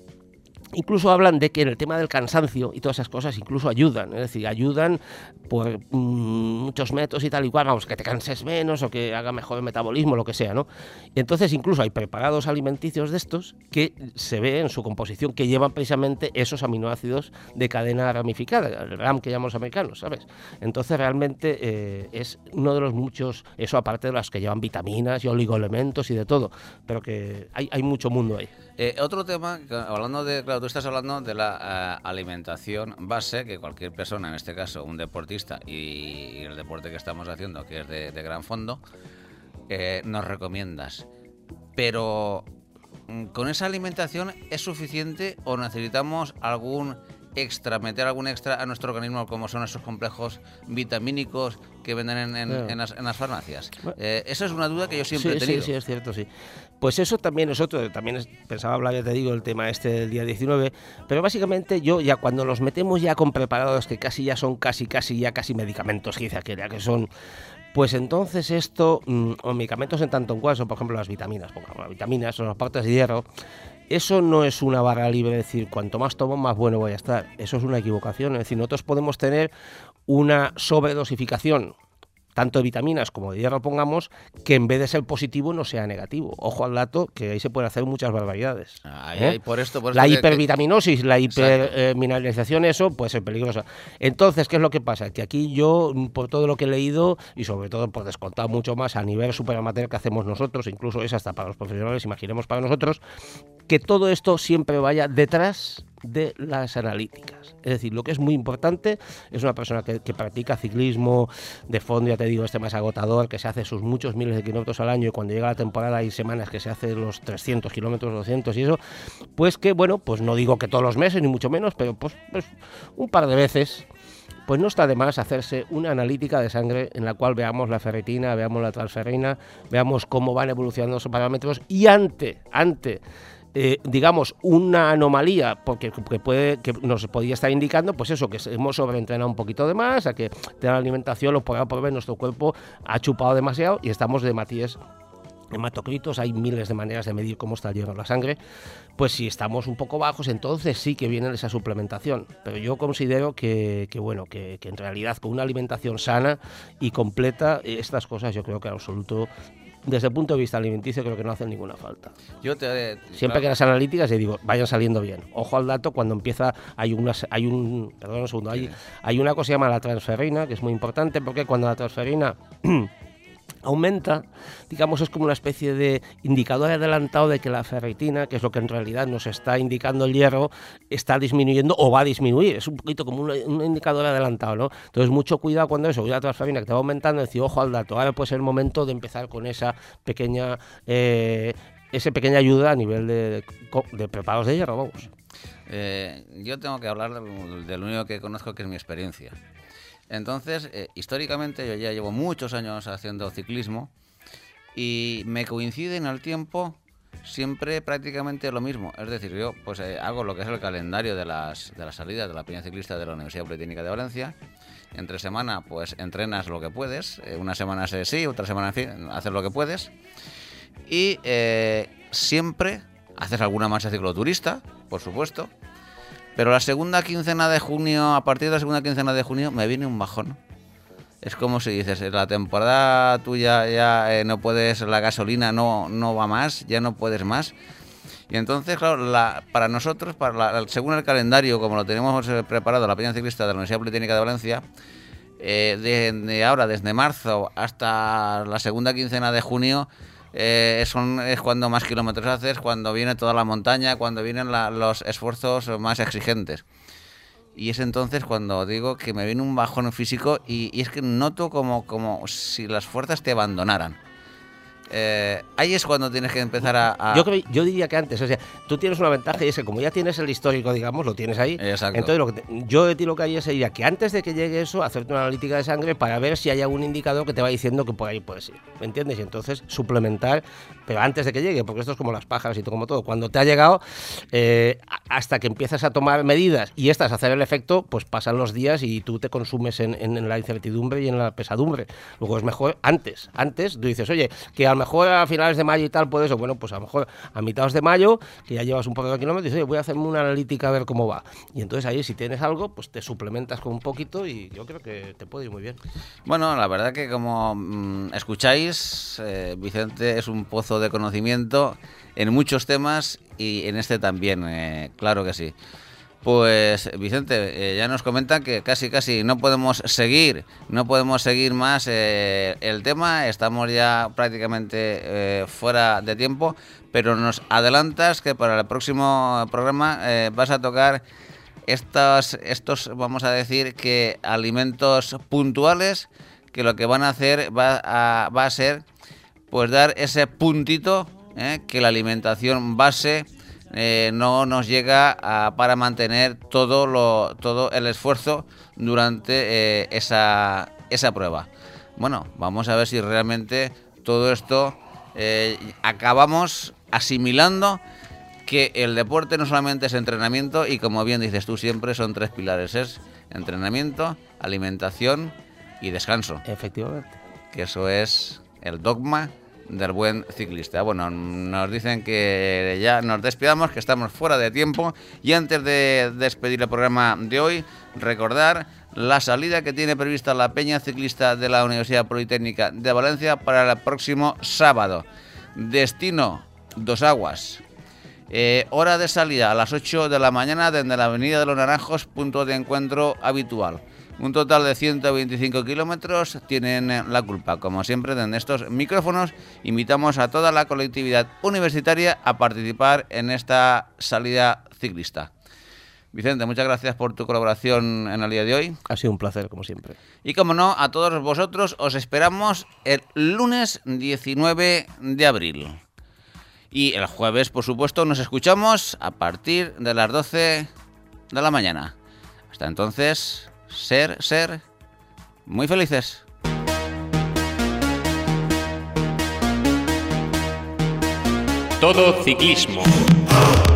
Speaker 3: Incluso hablan de que en el tema del cansancio y todas esas cosas incluso ayudan, es decir, ayudan por mmm, muchos métodos y tal y cual, vamos, que te canses menos o que haga mejor el metabolismo, lo que sea, ¿no? Y entonces incluso hay preparados alimenticios de estos que se ve en su composición que llevan precisamente esos aminoácidos de cadena ramificada, el RAM que llaman los americanos, ¿sabes? Entonces realmente eh, es uno de los muchos, eso aparte de las que llevan vitaminas y oligoelementos y de todo, pero que hay, hay mucho mundo ahí.
Speaker 2: Eh, otro tema, hablando de, claro, tú estás hablando de la uh, alimentación base, que cualquier persona, en este caso un deportista y, y el deporte que estamos haciendo, que es de, de gran fondo, eh, nos recomiendas. Pero, ¿con esa alimentación es suficiente o necesitamos algún extra, meter algún extra a nuestro organismo, como son esos complejos vitamínicos que venden en, en,
Speaker 3: Claro.
Speaker 2: en, las, en las farmacias? Eh, esa es una duda que yo siempre
Speaker 3: sí,
Speaker 2: he tenido.
Speaker 3: Sí, sí, es cierto, sí. Pues eso también es otro, también es, pensaba hablar, ya te digo, el tema este del día diecinueve, pero básicamente yo ya cuando los metemos ya con preparados que casi ya son casi, casi, ya casi medicamentos, que dice aquel, ya que son, pues entonces esto, mmm, o medicamentos en tanto en cual, son por ejemplo las vitaminas, por ejemplo, las vitaminas son las partes de hierro. Eso no es una barra libre, es decir, cuanto más tomo, más bueno voy a estar. Eso es una equivocación. Es decir, nosotros podemos tener una sobredosificación tanto de vitaminas como de hierro pongamos, que en vez de ser positivo no sea negativo. Ojo al dato, que ahí se pueden hacer muchas barbaridades.
Speaker 2: Ahí,
Speaker 3: ¿eh?
Speaker 2: ahí, por esto, por esto
Speaker 3: la
Speaker 2: que,
Speaker 3: hipervitaminosis,
Speaker 2: que...
Speaker 3: la hipermineralización, eh, eso puede ser peligrosa. Entonces, ¿qué es lo que pasa? Que aquí yo, por todo lo que he leído, y sobre todo por descontar mucho más a nivel superamateur que hacemos nosotros, incluso es hasta para los profesionales, imaginemos para nosotros, que todo esto siempre vaya detrás de las analíticas. Es decir, lo que es muy importante es una persona que, que practica ciclismo de fondo, ya te digo, este más agotador, que se hace sus muchos miles de kilómetros al año, y cuando llega la temporada hay semanas que se hace los trescientos kilómetros, doscientos y eso, pues que, bueno, pues no digo que todos los meses, ni mucho menos, pero pues, pues un par de veces, pues no está de más hacerse una analítica de sangre en la cual veamos la ferritina, veamos la transferrina, veamos cómo van evolucionando esos parámetros, y ante, ante Eh, digamos, una anomalía, porque que puede que nos podría estar indicando, pues eso, que hemos sobreentrenado un poquito de más, a que de la alimentación lo pueda por ver, nuestro cuerpo ha chupado demasiado y estamos de matíes hematocritos, hay miles de maneras de medir cómo está el hierro en la sangre. Pues si estamos un poco bajos, entonces sí que viene esa suplementación, pero yo considero que, que bueno, que, que en realidad con una alimentación sana y completa, estas cosas yo creo que en absoluto, desde el punto de vista alimenticio, creo que no hacen ninguna falta.
Speaker 2: Yo te,
Speaker 3: Siempre claro. que las analíticas, yo digo, vayan saliendo bien. Ojo al dato, cuando empieza, hay unas, hay un, perdón un segundo, hay, sí. hay una cosa que se llama la transferrina, que es muy importante, porque cuando la transferrina aumenta, digamos, es como una especie de indicador adelantado de que la ferritina, que es lo que en realidad nos está indicando el hierro, está disminuyendo o va a disminuir. Es un poquito como un, un indicador adelantado, ¿no? Entonces, mucho cuidado cuando eso, la transferrina que te va aumentando, decir, ojo al dato, ahora puede ser el momento de empezar con esa pequeña, eh, esa pequeña ayuda a nivel de, de preparados de hierro, vamos.
Speaker 2: Eh, yo tengo que hablar de lo único que conozco, que es mi experiencia. Entonces, eh, históricamente yo ya llevo muchos años haciendo ciclismo y me coincide en el tiempo siempre prácticamente lo mismo. Es decir, yo pues eh, hago lo que es el calendario de las, de las salidas de la Peña Ciclista de la Universidad Politécnica de Valencia. Entre semana pues entrenas lo que puedes, eh, una semana sí, otra semana en fin, haces lo que puedes. Y eh, siempre haces alguna marcha cicloturista, por supuesto. Pero la segunda quincena de junio, a partir de la segunda quincena de junio, me viene un bajón. Es como si dices, la temporada tuya ya eh, no puedes, la gasolina no, no va más, ya no puedes más. Y entonces, claro, la, para nosotros, para la, según el calendario, como lo tenemos preparado la Peña Ciclista de la Universidad Politécnica de Valencia, eh, de, de ahora, desde marzo hasta la segunda quincena de junio, Eh, son, es cuando más kilómetros haces, cuando viene toda la montaña, cuando vienen la, los esfuerzos más exigentes. Y es entonces cuando digo que me viene un bajón físico y, y es que noto como, como si las fuerzas te abandonaran. Eh, ahí es cuando tienes que empezar a... a...
Speaker 3: Yo, creo, yo diría que antes, o sea, tú tienes una ventaja y es que como ya tienes el histórico, digamos, lo tienes ahí.
Speaker 2: Exacto.
Speaker 3: Entonces lo que te, yo de ti lo que haría sería que antes de que llegue eso, hacerte una analítica de sangre para ver si hay algún indicador que te va diciendo que por ahí puedes ir, ¿me entiendes? Y entonces suplementar, pero antes de que llegue, porque esto es como las pájaras y todo, como todo, cuando te ha llegado, eh, hasta que empiezas a tomar medidas y estas a hacer el efecto, pues pasan los días y tú te consumes en, en, en la incertidumbre y en la pesadumbre. Luego es mejor antes, antes tú dices, oye, que a lo mejor a finales de mayo y tal, pues eso, bueno, pues a lo mejor a mitad de mayo, que ya llevas un poco de kilómetros, dices, oye, voy a hacerme una analítica a ver cómo va. Y entonces ahí, si tienes algo, pues te suplementas con un poquito y yo creo que te puede ir muy bien.
Speaker 2: Bueno, la verdad que como mmm, escucháis, eh, Vicente es un pozo de conocimiento en muchos temas y en este también, eh, claro que sí. Pues Vicente, eh, ya nos comentan que casi casi no podemos seguir, no podemos seguir más eh, el tema, estamos ya prácticamente eh, fuera de tiempo, pero nos adelantas que para el próximo programa eh, vas a tocar estos, estos, vamos a decir que alimentos puntuales que lo que van a hacer va a, va a ser pues dar ese puntito eh, que la alimentación base Eh, no nos llega a, para mantener todo lo todo el esfuerzo durante eh, esa, esa prueba. Bueno, vamos a ver si realmente todo esto eh, acabamos asimilando que el deporte no solamente es entrenamiento y, como bien dices tú siempre, son tres pilares, es entrenamiento, alimentación y descanso.
Speaker 3: Efectivamente.
Speaker 2: Que eso es el dogma del buen ciclista. Bueno, nos dicen que ya nos despidamos, que estamos fuera de tiempo, y antes de despedir el programa de hoy, recordar la salida que tiene prevista la Peña Ciclista de la Universidad Politécnica de Valencia para el próximo sábado. Destino, Dos Aguas. Eh, hora de salida a las ocho de la mañana desde la Avenida de los Naranjos, punto de encuentro habitual. Un total de ciento veinticinco kilómetros tienen la culpa. Como siempre, desde estos micrófonos invitamos a toda la colectividad universitaria a participar en esta salida ciclista. Vicente, muchas gracias por tu colaboración en el día de hoy.
Speaker 3: Ha sido un placer, como siempre.
Speaker 2: Y como no, a todos vosotros os esperamos el lunes diecinueve de abril. Y el jueves, por supuesto, nos escuchamos a partir de las doce de la mañana. Hasta entonces, ser, ser muy felices.
Speaker 6: Todo ciclismo.